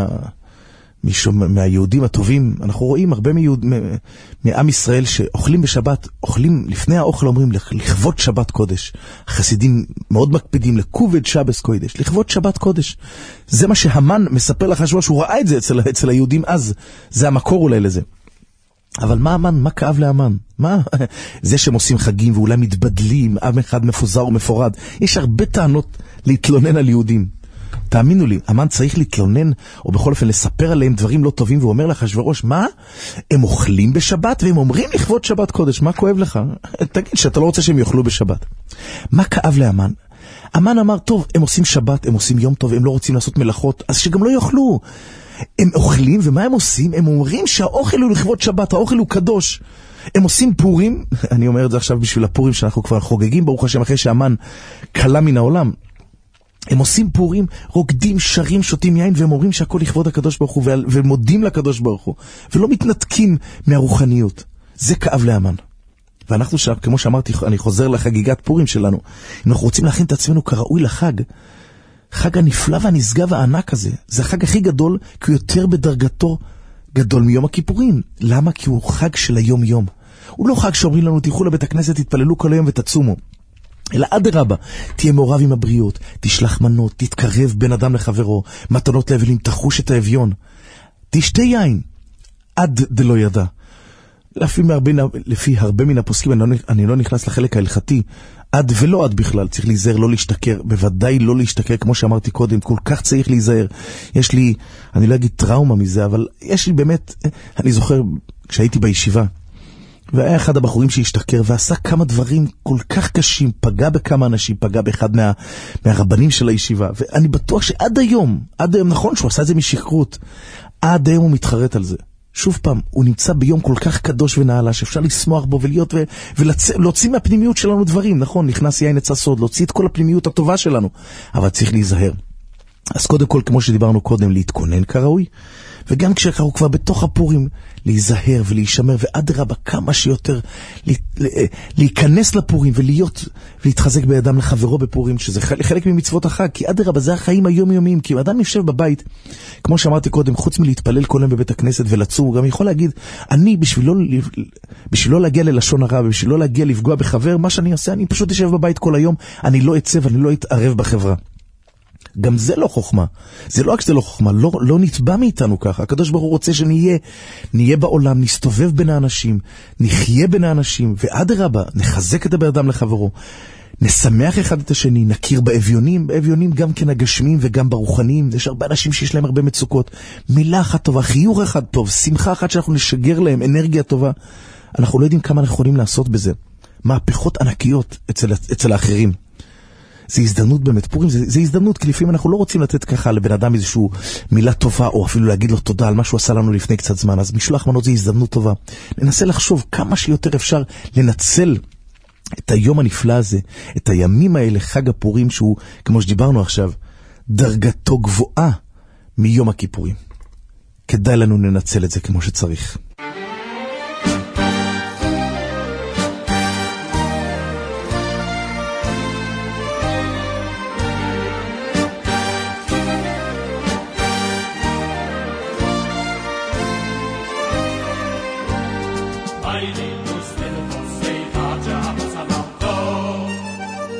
משום, מהיהודים הטובים, אנחנו רואים הרבה מיהוד, מעם ישראל שאוכלים בשבת, אוכלים לפני האוכל אומרים לכבוד שבת קודש. החסידים מאוד מקפידים לכובד שבס קודש, לכבוד שבת קודש. זה מה שהמן מספר לאחשוורוש, שהוא ראה את זה אצל, אצל היהודים אז, זה המקור אולי לזה. אבל מה המן? מה כאב להמן? מה? זה שהם עושים חגים ואולי מתבדלים, עם אחד מפוזר ומפורד. יש הרבה טענות להתלונן על יהודים. תאמינו לי, המן צריך להתלונן, או בכל אופן לספר עליהם דברים לא טובים, והוא אומר לאחשוורוש, מה? הם אוכלים בשבת, והם אומרים לכבוד שבת קודש, מה כואב לך? תגיד שאתה לא רוצה שהם יאכלו בשבת. מה כאב להמן? המן אמר, טוב, הם עושים שבת, הם עושים יום טוב, הם לא רוצים לעשות מלאכות, אז שגם לא יאכלו. הם אוכלים, ומה הם עושים? הם אומרים שהאוכל הוא לכבוד שבת, האוכל הוא קדוש. הם עושים פורים, אני אומר את זה עכשיו בשביל הפורים שאנחנו כבר חוגגים, ברוך השם, אחרי שהמן קלה מן העולם. הם עושים פורים, רוקדים, שרים, שותים יין, והם אומרים שהכל לכבוד הקדוש ברוך הוא, ומודים לקדוש ברוך הוא, ולא מתנתקים מהרוחניות. זה כאב להמן. ואנחנו, כמו שאמרתי, אני חוזר לחגיגת פורים שלנו, אם אנחנו רוצים להכין את עצמנו כראוי לחג, חג הנפלא והנשגב הענק הזה, זה החג הכי גדול, כי הוא יותר בדרגתו גדול מיום הכיפורים. למה? כי הוא חג של היום יום. הוא לא חג שאומרים לנו, תלכו לבית הכנסת, תתפללו כל היום ותצומו. אלא אדרבה, תהיה מעורב עם הבריות, תשלח מנות, תתקרב בין אדם לחברו, מתנות לאבלים, תחוש את האביון, תשתה יין, עד דלא ידע. לפי, מהרבה, לפי הרבה מן הפוסקים, אני לא, אני לא נכנס לחלק ההלכתי, עד ולא עד בכלל, צריך להיזהר, לא להשתכר, בוודאי לא להשתכר, כמו שאמרתי קודם, כל כך צריך להיזהר. יש לי, אני לא אגיד טראומה מזה, אבל יש לי באמת, אני זוכר, כשהייתי בישיבה, והיה אחד הבחורים שהשתכר ועשה כמה דברים כל כך קשים, פגע בכמה אנשים, פגע באחד מה, מהרבנים של הישיבה, ואני בטוח שעד היום, עד היום, נכון שהוא עשה את זה משכרות, עד היום הוא מתחרט על זה. שוב פעם, הוא נמצא ביום כל כך קדוש ונעלה, שאפשר לשמוח בו ולהיות ו- ולהוציא מהפנימיות שלנו דברים, נכון, נכנס יין עץ הסוד, להוציא את כל הפנימיות הטובה שלנו, אבל צריך להיזהר. אז קודם כל, כמו שדיברנו קודם, להתכונן כראוי, וגם כשקראו כבר בתוך הפורים, להיזהר ולהישמר, ועד רבה כמה שיותר להיכנס לפורים ולהיות, ולהתחזק בידם לחברו בפורים, שזה חלק ממצוות החג, כי עד רבה זה החיים היומיומיים, כי אם אדם יושב בבית, כמו שאמרתי קודם, חוץ מלהתפלל כל יום בבית הכנסת ולצום, הוא גם יכול להגיד, אני בשביל לא, בשביל לא להגיע ללשון הרע, בשביל לא להגיע לפגוע בחבר, מה שאני עושה, אני פשוט אשב בבית כל היום, אני לא אצא ואני לא אתערב בחברה. גם זה לא חוכמה. זה לא רק שזה לא חוכמה, לא, לא נתבע מאיתנו ככה. הקדוש ברוך הוא רוצה שנהיה, נהיה בעולם, נסתובב בין האנשים, נחיה בין האנשים, ועד הרבה, נחזק את הבן לחברו, נשמח אחד את השני, נכיר באביונים, באביונים גם כן הגשמים וגם ברוחניים. יש הרבה אנשים שיש להם הרבה מצוקות. מילה אחת טובה, חיוך אחד טוב, שמחה אחת שאנחנו נשגר להם, אנרגיה טובה. אנחנו לא יודעים כמה אנחנו יכולים לעשות בזה. מהפכות ענקיות אצל, אצל האחרים. זה הזדמנות באמת, פורים זה, זה הזדמנות, כי לפעמים אנחנו לא רוצים לתת ככה לבן אדם איזשהו מילה טובה, או אפילו להגיד לו תודה על מה שהוא עשה לנו לפני קצת זמן, אז משלוח מנות זה הזדמנות טובה. ננסה לחשוב כמה שיותר אפשר לנצל את היום הנפלא הזה, את הימים האלה, חג הפורים, שהוא, כמו שדיברנו עכשיו, דרגתו גבוהה מיום הכיפורים. כדאי לנו לנצל את זה כמו שצריך. Ay, lindos del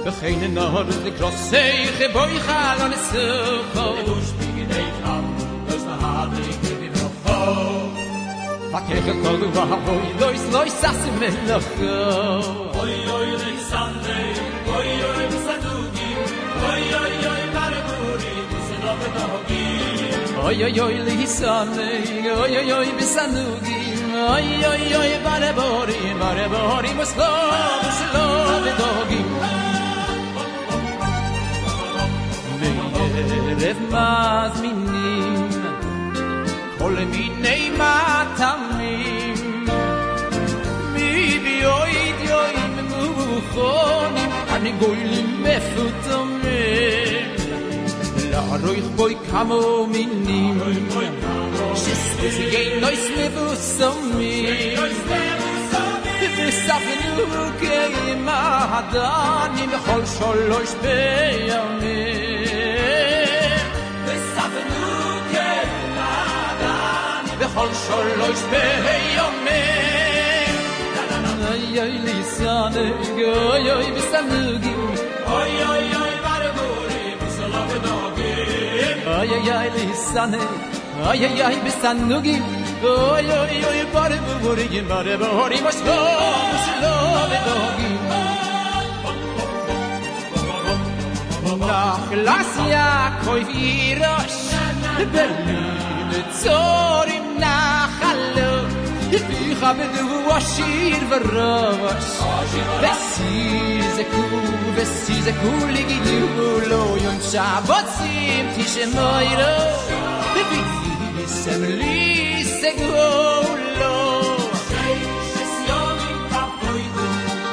Keine Nord de grosse geboy galon so Bush big day come das na habe ich mir noch vor Wat ich gekol du war boy dois lois sas mir noch Oi oi li Sunday oi oi sadugi oi oi oi barguri se no bedogi Oi oi oi li Sunday oi oi oi bisanugi oi oi oi barguri barguri muslo muslo bedogi Lev maz minim Kol minei matamim Mi bioid yoim muchonim Ani goylim mefutomim La roich boi kamo minim Shistis gein nois mevusomim V'safenu keim adanim Bechol sholosh beyamim בכל שלוש ביומים אוי אוי ליסנג אוי אוי בסנוגים אוי אוי אוי ברבורים וסלוב דוגים אוי אוי אוי ליסנג אוי אוי אוי בסנוגים אוי אוי אוי ברבורים ברבורים וסלוב דוגים נחלס יעקב ירוש ברלין צורים נחלו Ich habe du Aschir verrasch Vessi ku vessi ku ligi du lo yon Shabbat sim tishe moiro Vessi semli segolo Sheis yomim kapoidu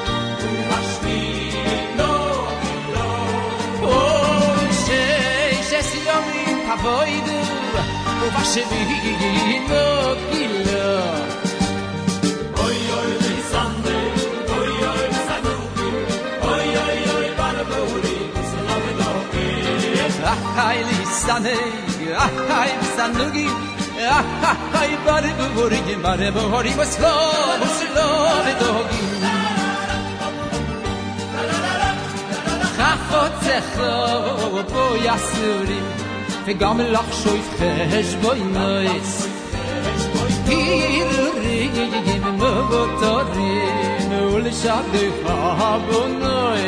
Ashvilo gilo Oh sheis yomim kapoidu Ashvilo gilo Ay lisane ay sanugi ay bare buri bare buri waslo waslo bedogi khafot zekho bo yasurim vegam lach shoyf khesh boy nois hirri gem motori ul shade khabonoy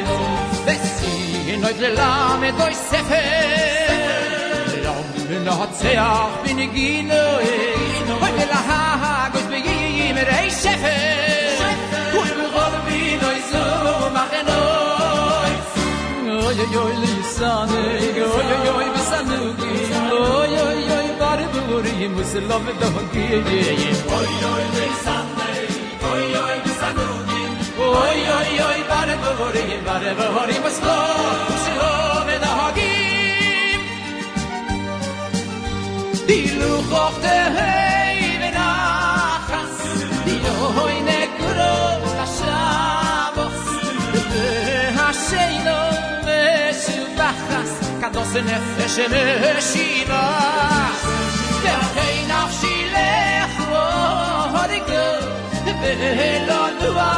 In euch lame durch Sefer Lam bin hat seach bin gino Hoy la ha ha goes be yim rei Sefer Hoy gol bin oi so machenoy Oy oy oy lisane oy oy oy bisanugi Oy oy oy bar buri muslov dogi Oy oy lisane oy oy bisanugi Oy oy oy bare bori bare bori maslo shlo medagim di luchte hey benachas di hoy nekro kashavos ha sheino meshvachas kados nefesh meshiva hey nach shilech horigo velo dua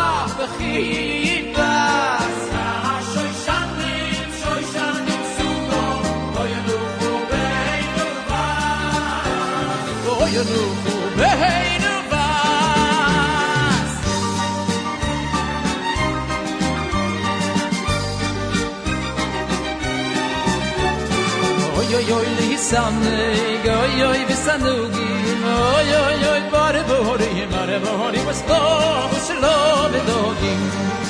bkhibas shoy shanim shoy shanim sugo oynu beinu vas oynu beinu vas oy oy oy lisane oy oy bisanugi oy oy oy bare bori bare bori was to shlo bedogim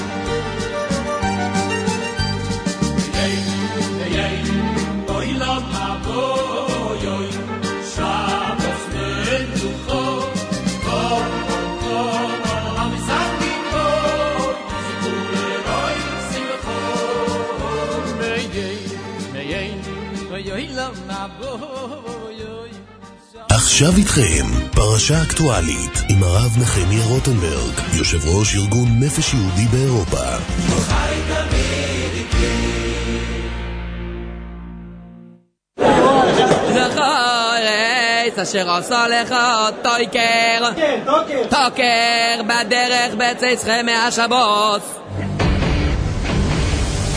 yey yey oy la abo oy shabos netucho kol kol am sakim oy zikule oy simcho yey yey oy oy la abo עכשיו איתכם, פרשה אקטואלית עם הרב נחמיה רוטנברג, יושב ראש ארגון נפש יהודי באירופה. זכור אשר עשה לך תוקר תוקר בדרך בצאתכם מהשבות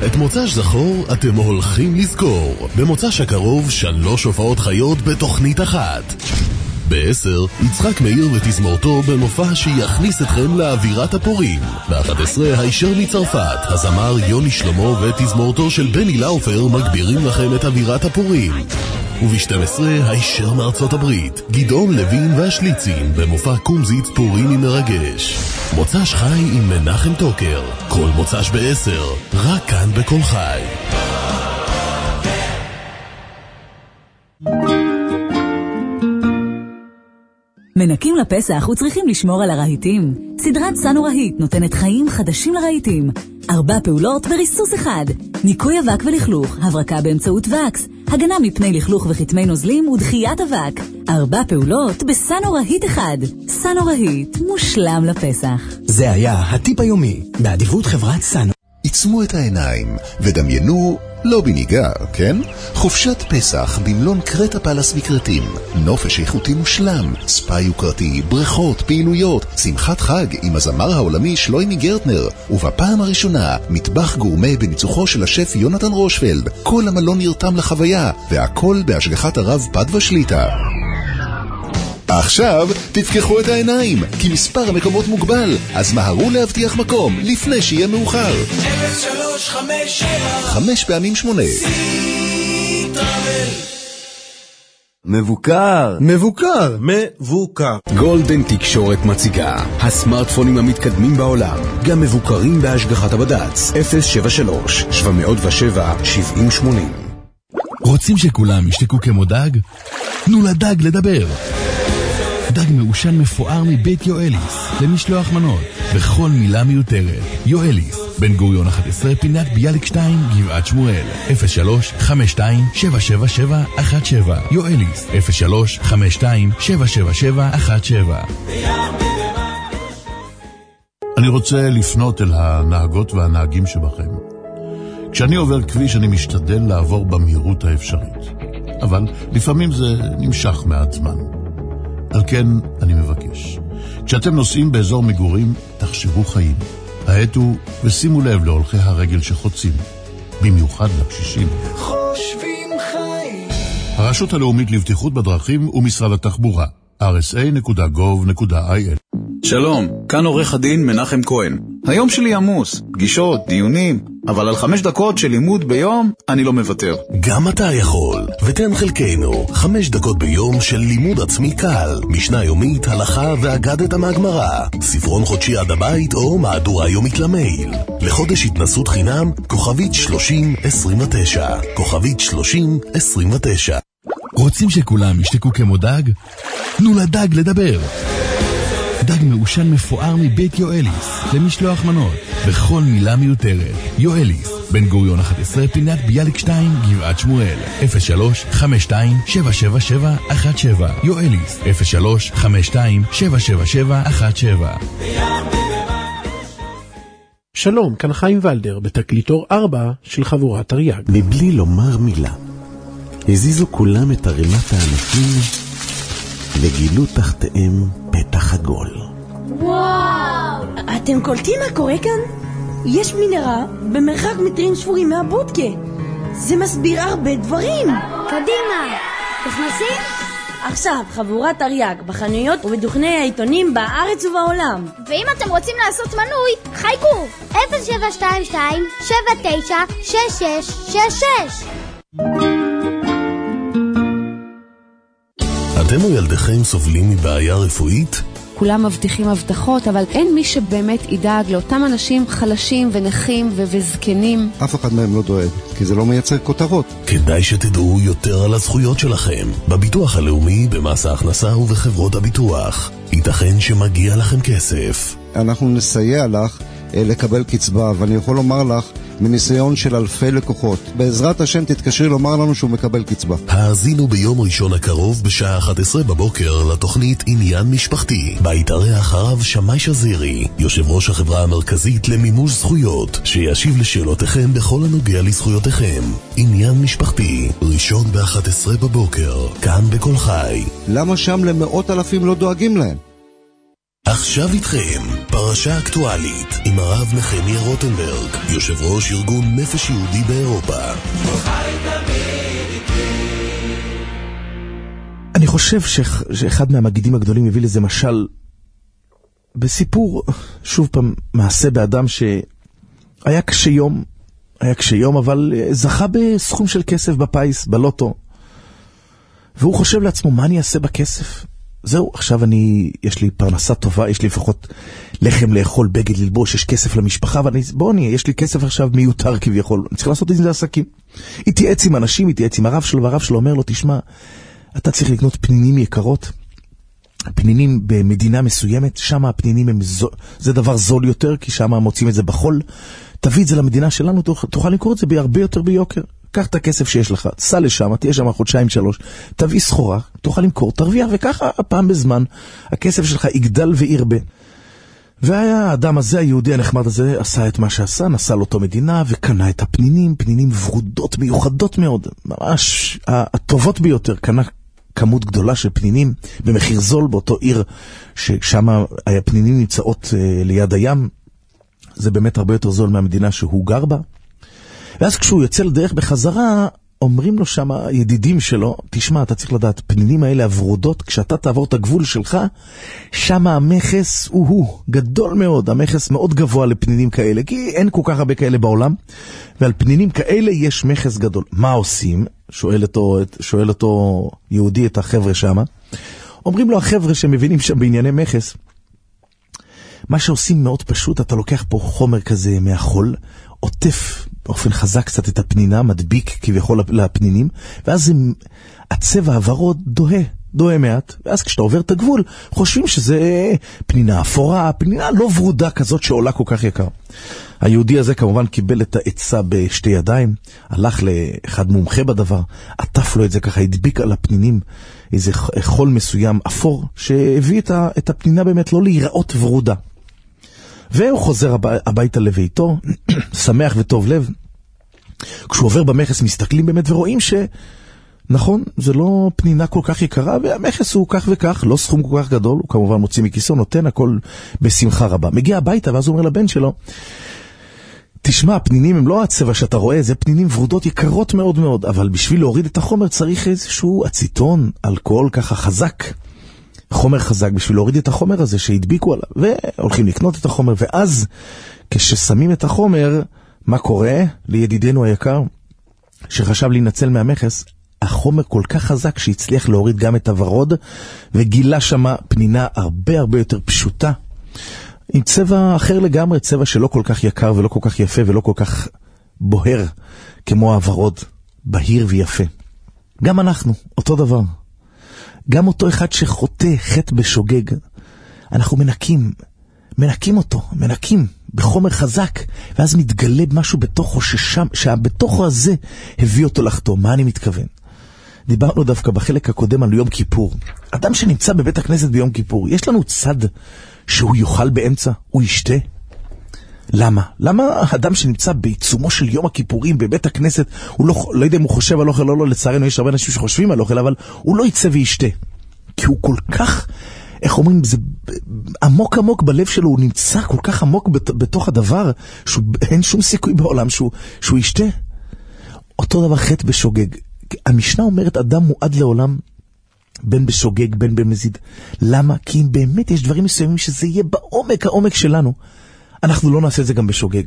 את מוצ"ש זכור אתם הולכים לזכור. במוצ"ש הקרוב שלוש הופעות חיות בתוכנית אחת. בעשר, יצחק מאיר ותזמורתו במופע שיכניס אתכם לאווירת הפורים. ב-אחת עשרה, הישר מצרפת, הזמר יוני שלמה ותזמורתו של בני לאופר מגבירים לכם את אווירת הפורים. וב-שתים עשרה, הישר מארצות הברית, גדעון לוין והשליצים במופע קומזיץ פורימי מרגש. מוצ"ש חי עם מנחם טוקר, כל מוצ"ש בעשר, רק כאן בכל חי. מנקים לפסח וצריכים לשמור על הרהיטים. סדרת סנו רהיט נותנת חיים חדשים לרהיטים. ארבע פעולות בריסוס אחד. ניקוי אבק ולכלוך, הברקה באמצעות וקס, הגנה מפני לכלוך וחתמי נוזלים ודחיית אבק. ארבע פעולות בסנו רהיט אחד. סנו רהיט, מושלם לפסח. זה היה הטיפ היומי, באדיבות חברת סנו. עיצמו את העיניים ודמיינו לא בניגה, כן? חופשת פסח במלון קרטה פלס מקרטים. נופש איכותי מושלם, ספא יוקרתי, בריכות, פעילויות, שמחת חג עם הזמר העולמי שלוימי גרטנר, ובפעם הראשונה מטבח גורמה בניצוחו של השף יונתן רושפלד. כל המלון נרתם לחוויה, והכל בהשגחת הרב פדווה שליטה. עכשיו תפקחו את העיניים, כי מספר המקומות מוגבל, אז מהרו להבטיח מקום לפני שיהיה מאוחר. אפס שלוש חמש שבע חמש פעמים שמונה. מבוקר, מבוקר, מבוקר. גולדן תקשורת מציגה הסמארטפונים המתקדמים בעולם, גם מבוקרים בהשגחת הבד"ץ. אפס שבע שלוש שבע מאות שבע שבעים שמונים. רוצים שכולם ישתקו כמו דג? תנו לדג לדבר. דג מעושן מפואר מבית יואליס, למשלוח מנות, בכל מילה מיותרת. יואליס, בן גוריון אחת עשרה, פינת ביאליק שתיים, גבעת שמואל. אפס שלוש חמש שתיים שבע שבע שבע אחת שבע. יואליס, אפס שלוש חמש שתיים שבע שבע שבע אחת שבע. אני רוצה לפנות אל הנהגות והנהגים שבכם. כשאני עובר כביש אני משתדל לעבור במהירות האפשרית, אבל לפעמים זה נמשך מעט זמן. על כן אני מבקש, כשאתם נוסעים באזור מגורים, תחשבו חיים. העטו ושימו לב להולכי הרגל שחוצים, במיוחד לקשישים. חושבים חיים. הרשות הלאומית לבטיחות בדרכים ומשרד התחבורה, אר אס איי נקודה גוב נקודה איי אל. שלום, כאן עורך הדין מנחם כהן. היום שלי עמוס, פגישות, דיונים, אבל על חמש דקות של לימוד ביום אני לא מוותר. גם אתה יכול, ותן חלקנו חמש דקות ביום של לימוד עצמי קל, משנה יומית, הלכה ואגדת מהגמרא, ספרון חודשי עד הבית או מהדורה יומית למייל. לחודש התנסות חינם, כוכבית שלושים עשרים ותשע, כוכבית שלושים עשרים ותשע. רוצים שכולם ישתקו כמו דג? תנו לדג לדבר. דג מעושן מפואר מבית יואליס, למשלוח מנות, בכל מילה מיותרת. יואליס, בן גוריון אחת עשרה, פינת ביאליק שתיים, גבעת שמואל. אפס שלוש חמש שתיים שבע שבע שבע אחת שבע. יואליס, אפס שלוש חמש שתיים שבע שבע שבע אחת שבע. שלום, כאן חיים ולדר, בתקליטור ארבע של חבורת תרי"ג. מבלי לומר מילה, הזיזו כולם את ערימת הענפים וגילו תחתיהם פתח עגול. וואו! אתם קולטים מה קורה כאן? יש מנהרה במרחק מטרים ספורים מהבודקה. זה מסביר הרבה דברים. קדימה, נכנסים? עכשיו חבורת תרי"ג בחנויות ובדוכני העיתונים בארץ ובעולם. ואם אתם רוצים לעשות מנוי, חייגו אפס שבע שתיים שתיים שבע תשע שש שש שש שש. אתם או ילדיכם סובלים מבעיה רפואית? כולם מבטיחים הבטחות, אבל אין מי שבאמת ידאג לאותם אנשים חלשים ונכים ו- וזקנים. אף אחד מהם לא דואג, כי זה לא מייצר כותרות. כדאי שתדעו יותר על הזכויות שלכם, בביטוח הלאומי, במס ההכנסה ובחברות הביטוח. ייתכן שמגיע לכם כסף. אנחנו נסייע לך לקבל קצבה, ואני יכול לומר לך מניסיון של אלפי לקוחות. בעזרת השם תתקשרי לומר לנו שהוא מקבל קצבה. האזינו ביום ראשון הקרוב בשעה אחת עשרה בבוקר לתוכנית עניין משפחתי, בה יתארח הרב שמאי שזירי, יושב ראש החברה המרכזית למימוש זכויות, שישיב לשאלותיכם בכל הנוגע לזכויותיכם. עניין משפחתי, ראשון ב-אחת עשרה בבוקר, כאן בכל חי. למה שם למאות אלפים לא דואגים להם? עכשיו איתכם, פרשה אקטואלית עם הרב נחמיה רוטנברג, יושב ראש ארגון נפש יהודי באירופה. אני חושב שאחד מהמגידים הגדולים הביא לזה משל בסיפור, שוב פעם, מעשה באדם שהיה קשה יום, היה קשה יום, אבל זכה בסכום של כסף בפייס, בלוטו. והוא חושב לעצמו, מה אני אעשה בכסף? זהו, עכשיו אני, יש לי פרנסה טובה, יש לי לפחות לחם לאכול, בגד ללבוש, יש כסף למשפחה, ואני, בוא נהיה, יש לי כסף עכשיו מיותר כביכול, אני צריך לעשות את זה עסקים. התייעץ עם אנשים, התייעץ עם הרב שלו, והרב שלו אומר לו, תשמע, אתה צריך לקנות פנינים יקרות, פנינים במדינה מסוימת, שם הפנינים הם זול, זה דבר זול יותר, כי שם מוצאים את זה בחול, תביא את זה למדינה שלנו, תוכל לקרוא את זה בהרבה יותר ביוקר. קח את הכסף שיש לך, סע לשם, תהיה שם חודשיים שלוש, תביא סחורה, תוכל למכור, תרוויח, וככה פעם בזמן, הכסף שלך יגדל וירבה. והיה האדם הזה, היהודי הנחמד הזה, עשה את מה שעשה, נסע לאותו מדינה, וקנה את הפנינים, פנינים ורודות מיוחדות מאוד, ממש הטובות ביותר, קנה כמות גדולה של פנינים, במחיר זול באותו עיר, ששם הפנינים נמצאות ליד הים, זה באמת הרבה יותר זול מהמדינה שהוא גר בה. ואז כשהוא יוצא לדרך בחזרה, אומרים לו שם ידידים שלו, תשמע, אתה צריך לדעת, פנינים האלה הוורודות, כשאתה תעבור את הגבול שלך, שם המכס הוא הוא, גדול מאוד, המכס מאוד גבוה לפנינים כאלה, כי אין כל כך הרבה כאלה בעולם, ועל פנינים כאלה יש מכס גדול. מה עושים? שואל אותו, שואל אותו יהודי את החבר'ה שם. אומרים לו החבר'ה שמבינים שם בענייני מכס, מה שעושים מאוד פשוט, אתה לוקח פה חומר כזה מהחול, עוטף באופן חזק קצת את הפנינה, מדביק כביכול לפנינים, ואז הצבע הוורוד דוהה, דוהה מעט, ואז כשאתה עובר את הגבול, חושבים שזה פנינה אפורה, פנינה לא ורודה כזאת שעולה כל כך יקר. היהודי הזה כמובן קיבל את העצה בשתי ידיים, הלך לאחד מומחה בדבר, עטף לו את זה ככה, הדביק על הפנינים איזה חול מסוים אפור, שהביא את הפנינה באמת לא להיראות ורודה. והוא חוזר הביתה לביתו, שמח וטוב לב. כשהוא עובר במכס מסתכלים באמת ורואים ש... נכון, זה לא פנינה כל כך יקרה, והמכס הוא כך וכך, לא סכום כל כך גדול, הוא כמובן מוציא מכיסו, נותן הכל בשמחה רבה. מגיע הביתה ואז הוא אומר לבן שלו, תשמע, הפנינים הם לא הצבע שאתה רואה, זה פנינים ורודות יקרות מאוד מאוד, אבל בשביל להוריד את החומר צריך איזשהו אציטון, אלכוהול ככה חזק. חומר חזק בשביל להוריד את החומר הזה שהדביקו עליו, והולכים לקנות את החומר, ואז כששמים את החומר, מה קורה לידידנו היקר, שחשב להינצל מהמכס, החומר כל כך חזק שהצליח להוריד גם את הוורוד, וגילה שמה פנינה הרבה הרבה יותר פשוטה, עם צבע אחר לגמרי, צבע שלא כל כך יקר ולא כל כך יפה ולא כל כך בוהר, כמו הוורוד, בהיר ויפה. גם אנחנו, אותו דבר. גם אותו אחד שחוטא חטא בשוגג, אנחנו מנקים, מנקים אותו, מנקים בחומר חזק, ואז מתגלה משהו בתוכו ששם, שהבתוכו הזה הביא אותו לחטוא. מה אני מתכוון? דיברנו דווקא בחלק הקודם על יום כיפור. אדם שנמצא בבית הכנסת ביום כיפור, יש לנו צד שהוא יאכל באמצע, הוא ישתה? למה? למה אדם שנמצא בעיצומו של יום הכיפורים בבית הכנסת, הוא לא, לא יודע אם הוא חושב על אוכל או לא, לצערנו יש הרבה אנשים שחושבים על אוכל, אבל הוא לא יצא וישתה. כי הוא כל כך, איך אומרים, זה עמוק עמוק בלב שלו, הוא נמצא כל כך עמוק בתוך הדבר, שאין שום סיכוי בעולם שהוא, שהוא ישתה. אותו דבר חטא בשוגג. המשנה אומרת, אדם מועד לעולם, בין בשוגג, בין במזיד. למה? כי אם באמת יש דברים מסוימים שזה יהיה בעומק העומק שלנו, אנחנו לא נעשה את זה גם בשוגג.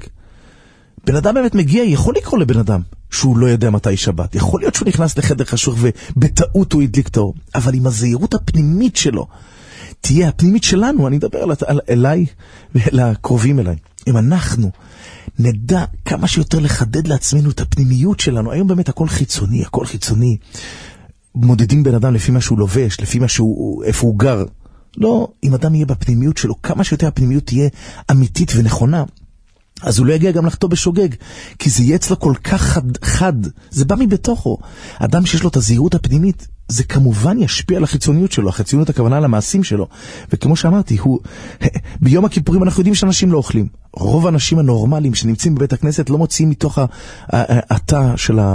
בן אדם באמת מגיע, יכול לקרוא לבן אדם שהוא לא יודע מתי שבת. יכול להיות שהוא נכנס לחדר חשוך ובטעות הוא ידליק את האור. אבל עם הזהירות הפנימית שלו, תהיה הפנימית שלנו, אני אדבר על, על, אליי ולקרובים אליי. אם אנחנו נדע כמה שיותר לחדד לעצמנו את הפנימיות שלנו, היום באמת הכל חיצוני, הכל חיצוני. מודדים בן אדם לפי מה שהוא לובש, לפי מה שהוא, איפה הוא גר. לא, אם אדם יהיה בפנימיות שלו, כמה שיותר הפנימיות תהיה אמיתית ונכונה, אז הוא לא יגיע גם לחטוא בשוגג, כי זה יהיה אצלו כל כך חד, חד, זה בא מבתוכו. אדם שיש לו את הזהירות הפנימית, זה כמובן ישפיע על החיצוניות שלו, החיצוניות הכוונה על המעשים שלו, וכמו שאמרתי, הוא, ביום הכיפורים אנחנו יודעים שאנשים לא אוכלים. רוב האנשים הנורמליים שנמצאים בבית הכנסת לא מוציאים מתוך התא של ה...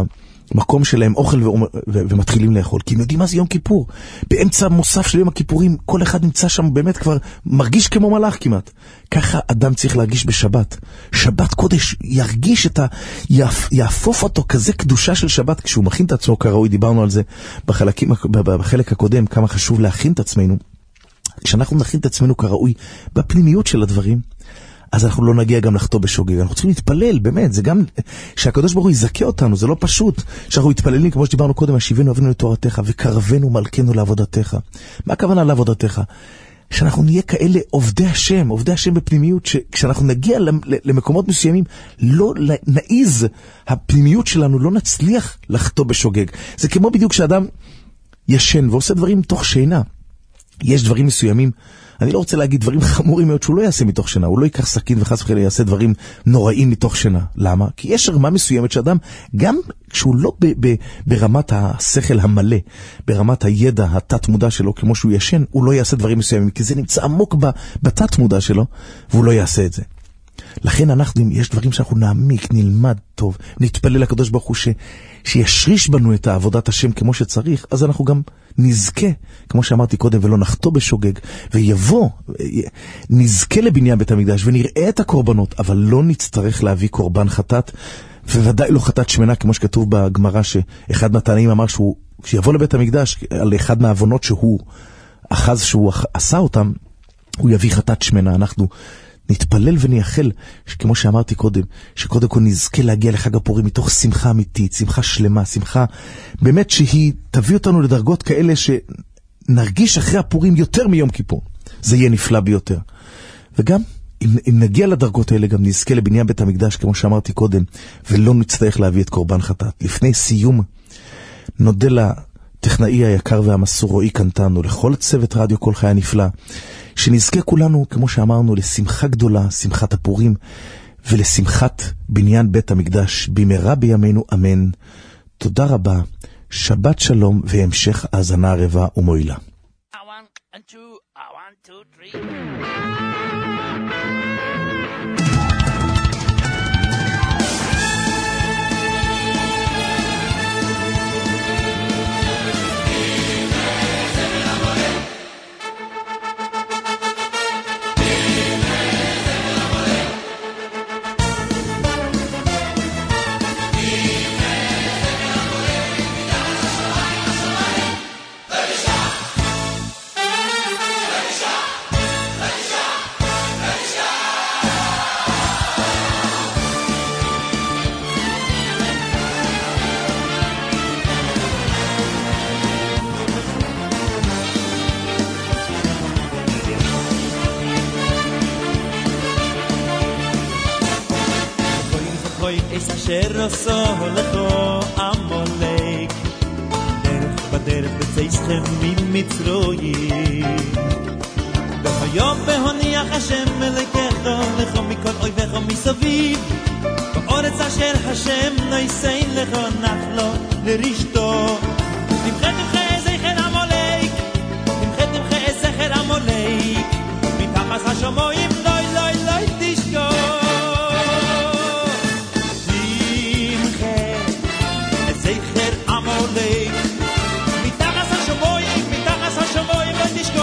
מקום שלהם אוכל ו- ו- ומתחילים לאכול, כי הם יודעים מה זה יום כיפור. באמצע מוסף של יום הכיפורים, כל אחד נמצא שם באמת כבר מרגיש כמו מלאך כמעט. ככה אדם צריך להרגיש בשבת. שבת קודש ירגיש את ה... יאפ... יאפוף אותו כזה קדושה של שבת, כשהוא מכין את עצמו כראוי, דיברנו על זה בחלקים, בחלק הקודם, כמה חשוב להכין את עצמנו. כשאנחנו נכין את עצמנו כראוי בפנימיות של הדברים, אז אנחנו לא נגיע גם לחטוא בשוגג. אנחנו צריכים להתפלל, באמת, זה גם שהקדוש ברוך הוא יזכה אותנו, זה לא פשוט. שאנחנו מתפללים, כמו שדיברנו קודם, השיבנו אבינו לתורתך, וקרבנו מלכנו לעבודתך. מה הכוונה לעבודתך? שאנחנו נהיה כאלה עובדי השם, עובדי השם בפנימיות, שכשאנחנו נגיע למקומות מסוימים, לא נעיז הפנימיות שלנו, לא נצליח לחטוא בשוגג. זה כמו בדיוק שאדם ישן ועושה דברים תוך שינה. יש דברים מסוימים, אני לא רוצה להגיד דברים חמורים מאוד שהוא לא יעשה מתוך שינה, הוא לא ייקח סכין וחס וחלילה יעשה דברים נוראים מתוך שינה. למה? כי יש רמה מסוימת שאדם, גם כשהוא לא ב- ב- ברמת השכל המלא, ברמת הידע התת מודע שלו, כמו שהוא ישן, הוא לא יעשה דברים מסוימים, כי זה נמצא עמוק ב- בתת מודע שלו, והוא לא יעשה את זה. לכן אנחנו, יש דברים שאנחנו נעמיק, נלמד טוב, נתפלל לקדוש ברוך הוא ש, שישריש בנו את העבודת השם כמו שצריך, אז אנחנו גם נזכה, כמו שאמרתי קודם, ולא נחטוא בשוגג, ויבוא, נזכה לבניין בית המקדש, ונראה את הקורבנות, אבל לא נצטרך להביא קורבן חטאת, וודאי לא חטאת שמנה, כמו שכתוב בגמרא, שאחד מהתנאים אמר שהוא, כשיבוא לבית המקדש, על אחד מהעוונות שהוא אחז שהוא עשה אותם, הוא יביא חטאת שמנה. אנחנו נתפלל ונייחל, כמו שאמרתי קודם, שקודם כל נזכה להגיע לחג הפורים מתוך שמחה אמיתית, שמחה שלמה, שמחה באמת שהיא תביא אותנו לדרגות כאלה שנרגיש אחרי הפורים יותר מיום כיפור. זה יהיה נפלא ביותר. וגם, אם, אם נגיע לדרגות האלה, גם נזכה לבניין בית המקדש, כמו שאמרתי קודם, ולא נצטרך להביא את קורבן חטאת. לפני סיום, נודה לטכנאי היקר והמסור רועי קנטנו, לכל צוות רדיו כל חי הנפלא, שנזכה כולנו, כמו שאמרנו, לשמחה גדולה, שמחת הפורים, ולשמחת בניין בית המקדש, במהרה בימינו אמן. תודה רבה, שבת שלום והמשך האזנה ערבה ומועילה. אשר עשו לכו עמולק דרך בדרך בצאצכם ממצרויים והיום בהוניח השם מלכך לכו מכל אויבך מסביב באורץ אשר השם נעשה לך נחלו לרשתו תמחה תמחה זכר עמולק תמחה תמחה זכר עמולק מתחת השמיים לוי לוי לוי תשקור מתחת השמיים, מתחת השמיים לא תשקור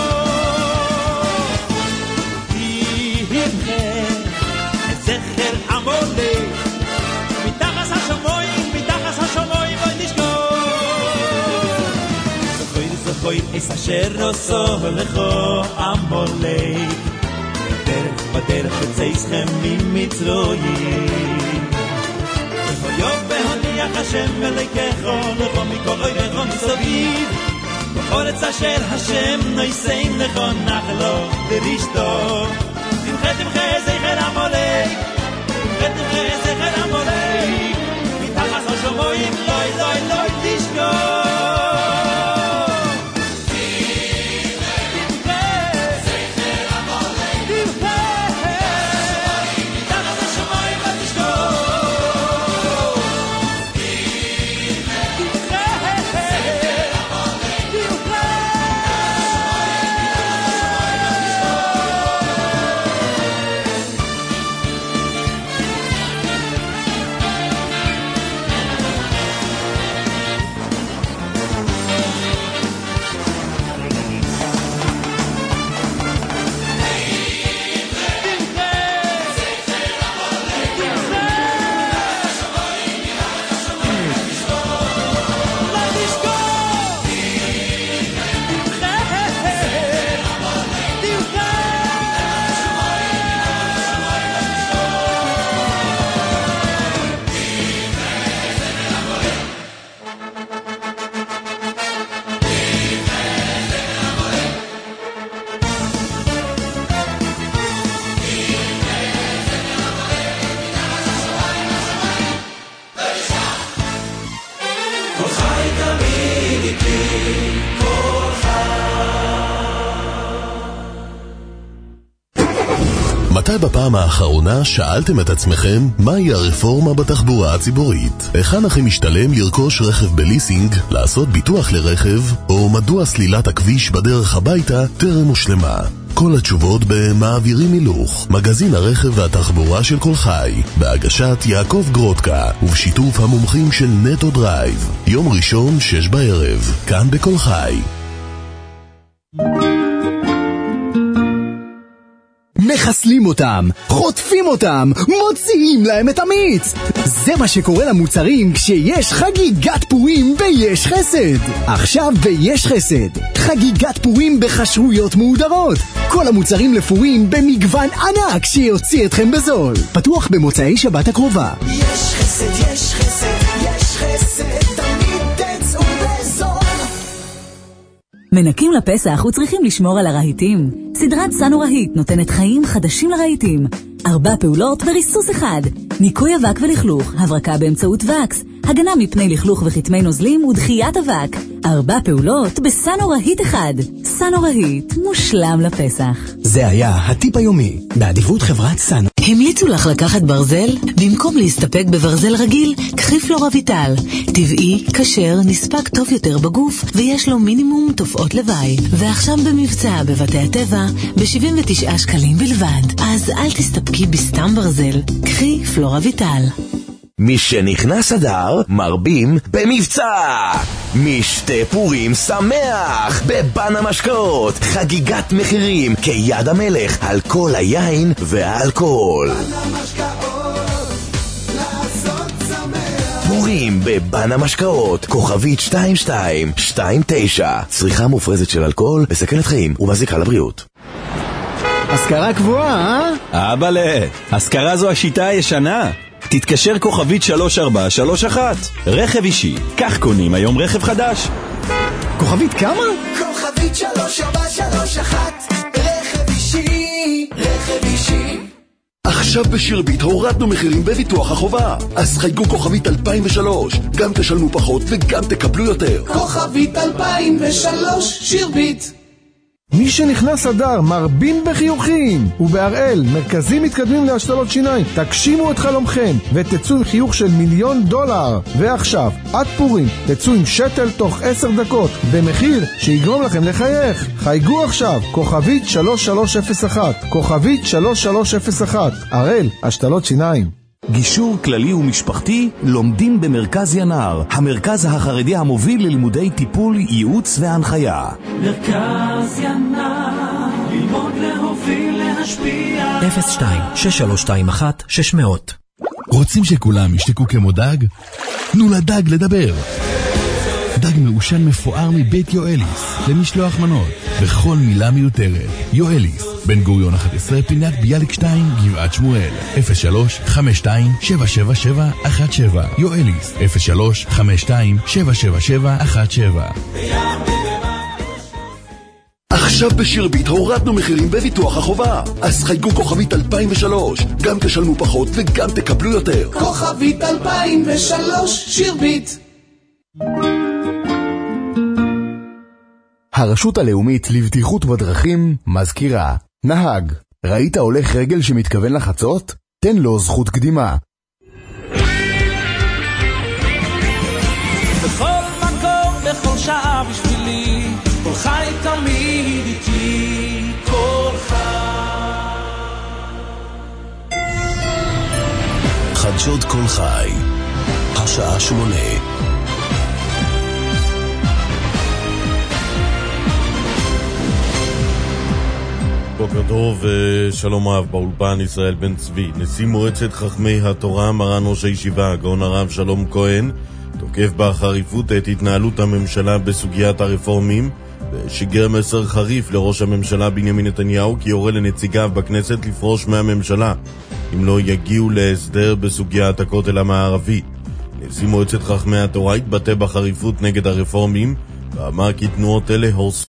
תמחה את זכר עמולק מתחת השמיים, מתחת השמיים לא תשקור זכוי זכוי את אשר עשו לכו עמולק בדרך בדרך בצאצכם ממצרויים יום בהוניח השם מלכך לכו מכל אויבך מסביב בארץ אשר השם נעשה לך נחלו לרשתו תמחה תמחה זכר עמולק תמחה תמחה זכר עמולק מתחת השמיים לוי לוי לוי תשקור מתי בפעם האחרונה שאלתם את עצמכם מהי הרפורמה בתחבורה הציבורית? היכן הכי משתלם לרכוש רכב בליסינג, לעשות ביטוח לרכב, או מדוע סלילת הכביש בדרך הביתה טרם הושלמה? כל התשובות במעבירים הילוך, מגזין הרכב והתחבורה של כל חי, בהגשת יעקב גרודקה ובשיתוף המומחים של נטו דרייב. יום ראשון שש בערב, כאן בכל חי. מחסלים אותם, חוטפים אותם, מוציאים להם את המיץ. זה מה שקורה למוצרים כשיש חגיגת פורים ביש חסד. עכשיו ביש חסד, חגיגת פורים בחשרויות מהודרות. כל המוצרים לפורים במגוון ענק שיוציא אתכם בזול. פתוח במוצאי שבת הקרובה. יש חסד, יש חסד, יש חסד, תמיד תצאו בזול. מנקים לפסח וצריכים לשמור על הרהיטים. סדרת סנו רהיט נותנת חיים חדשים לרהיטים. ארבע פעולות וריסוס אחד. ניקוי אבק ולכלוך, הברקה באמצעות וקס, הגנה מפני לכלוך וחתמי נוזלים ודחיית אבק. ארבע פעולות בסנו רהיט אחד. סנו רהיט, מושלם לפסח. זה היה הטיפ היומי, באדיבות חברת סנו. המליצו לך לקחת ברזל? במקום להסתפק בברזל רגיל, קחי פלורביטל. טבעי, כשר, נספק טוב יותר בגוף, ויש לו מינימום תופעות לוואי. ועכשיו במבצע בבתי הטבע, ב-שבעים ותשעה שקלים בלבד. אז אל תסתפקי בסתם ברזל, קחי פלורביטל. מי שנכנס אדר, מרבים במבצע! משתה פורים שמח! בבן המשקאות, חגיגת מחירים כיד המלך על כל היין והאלכוהול. פורים בבן המשקאות, כוכבית שתיים שתיים שתיים תשע. צריכה מופרזת של אלכוהול, מסכנת חיים ומזיקה לבריאות. השכרה קבועה, אה? אבאלה, השכרה זו השיטה הישנה. תתקשר כוכבית שלוש ארבע שלוש אחת. רכב אישי, כך קונים היום רכב חדש. כוכבית כמה? כוכבית שלוש ארבע שלוש אחת. רכב אישי, רכב אישי. עכשיו בשירביט הורדנו מחירים בביטוח החובה. אז חייגו כוכבית אלפיים ושלוש. גם תשלמו פחות וגם תקבלו יותר. כוכבית אלפיים ושלוש, שירביט. מי שנכנס אדר מרבים בחיוכים, ובהראל מרכזים מתקדמים להשתלות שיניים. תגשימו את חלומכם ותצאו עם חיוך של מיליון דולר. ועכשיו עד פורים תצאו עם שטל תוך עשר דקות במחיר שיגרום לכם לחייך. חייגו עכשיו כוכבית שלוש שלוש אפס אחת, כוכבית שלוש שלוש אפס אחת. הראל, השתלות שיניים. גישור כללי ומשפחתי לומדים במרכז ינר, המרכז החרדי המוביל ללימודי טיפול, ייעוץ והנחיה. מרכז ינר, ללמוד להוביל להשפיע. אפס שתיים שש שלוש שתיים אחת שש מאות. רוצים שכולם ישתקו כמו דג? תנו לדג לדבר. דג מעושן מפואר מבית יואליס, למשלוח מנות, בכל מילה מיותרת. יואליס, בן גוריון אחת עשרה, פינת ביאליק שתיים, גבעת שמואל. אפס שלוש חמש שתיים שבע שבע שבע אחת שבע. יואליס, אפס שלוש חמש שתיים שבע שבע שבע אחת שבע. עכשיו בשירביט הורדנו מחירים בביטוח החובה. אז חייגו כוכבית אלפיים ושלוש. גם תשלמו פחות וגם תקבלו יותר. כוכבית אלפיים ושלוש, שירביט. הרשות הלאומית לבטיחות בדרכים מזכירה. נהג, ראית הולך רגל שמתכוון לחצות? תן לו זכות קדימה. בכל מקום, בכל שעה בשבילי, כל חי תמיד איתי, כל חי. חדשות כל חי, השעה שמונה. בוקר טוב ושלום רב, באולפן ישראל בן צבי. נשיא מועצת חכמי התורה מרן ראש הישיבה הגאון הרב שלום כהן תוקף בחריפות את התנהלות הממשלה בסוגיית הרפורמים ושיגר מסר חריף לראש הממשלה בנימין נתניהו כי יורה לנציגיו בכנסת לפרוש מהממשלה אם לא יגיעו להסדר בסוגיית הכותל המערבי. נשיא מועצת חכמי התורה התבטא בחריפות נגד הרפורמים ואמר כי תנועות אלה הורסות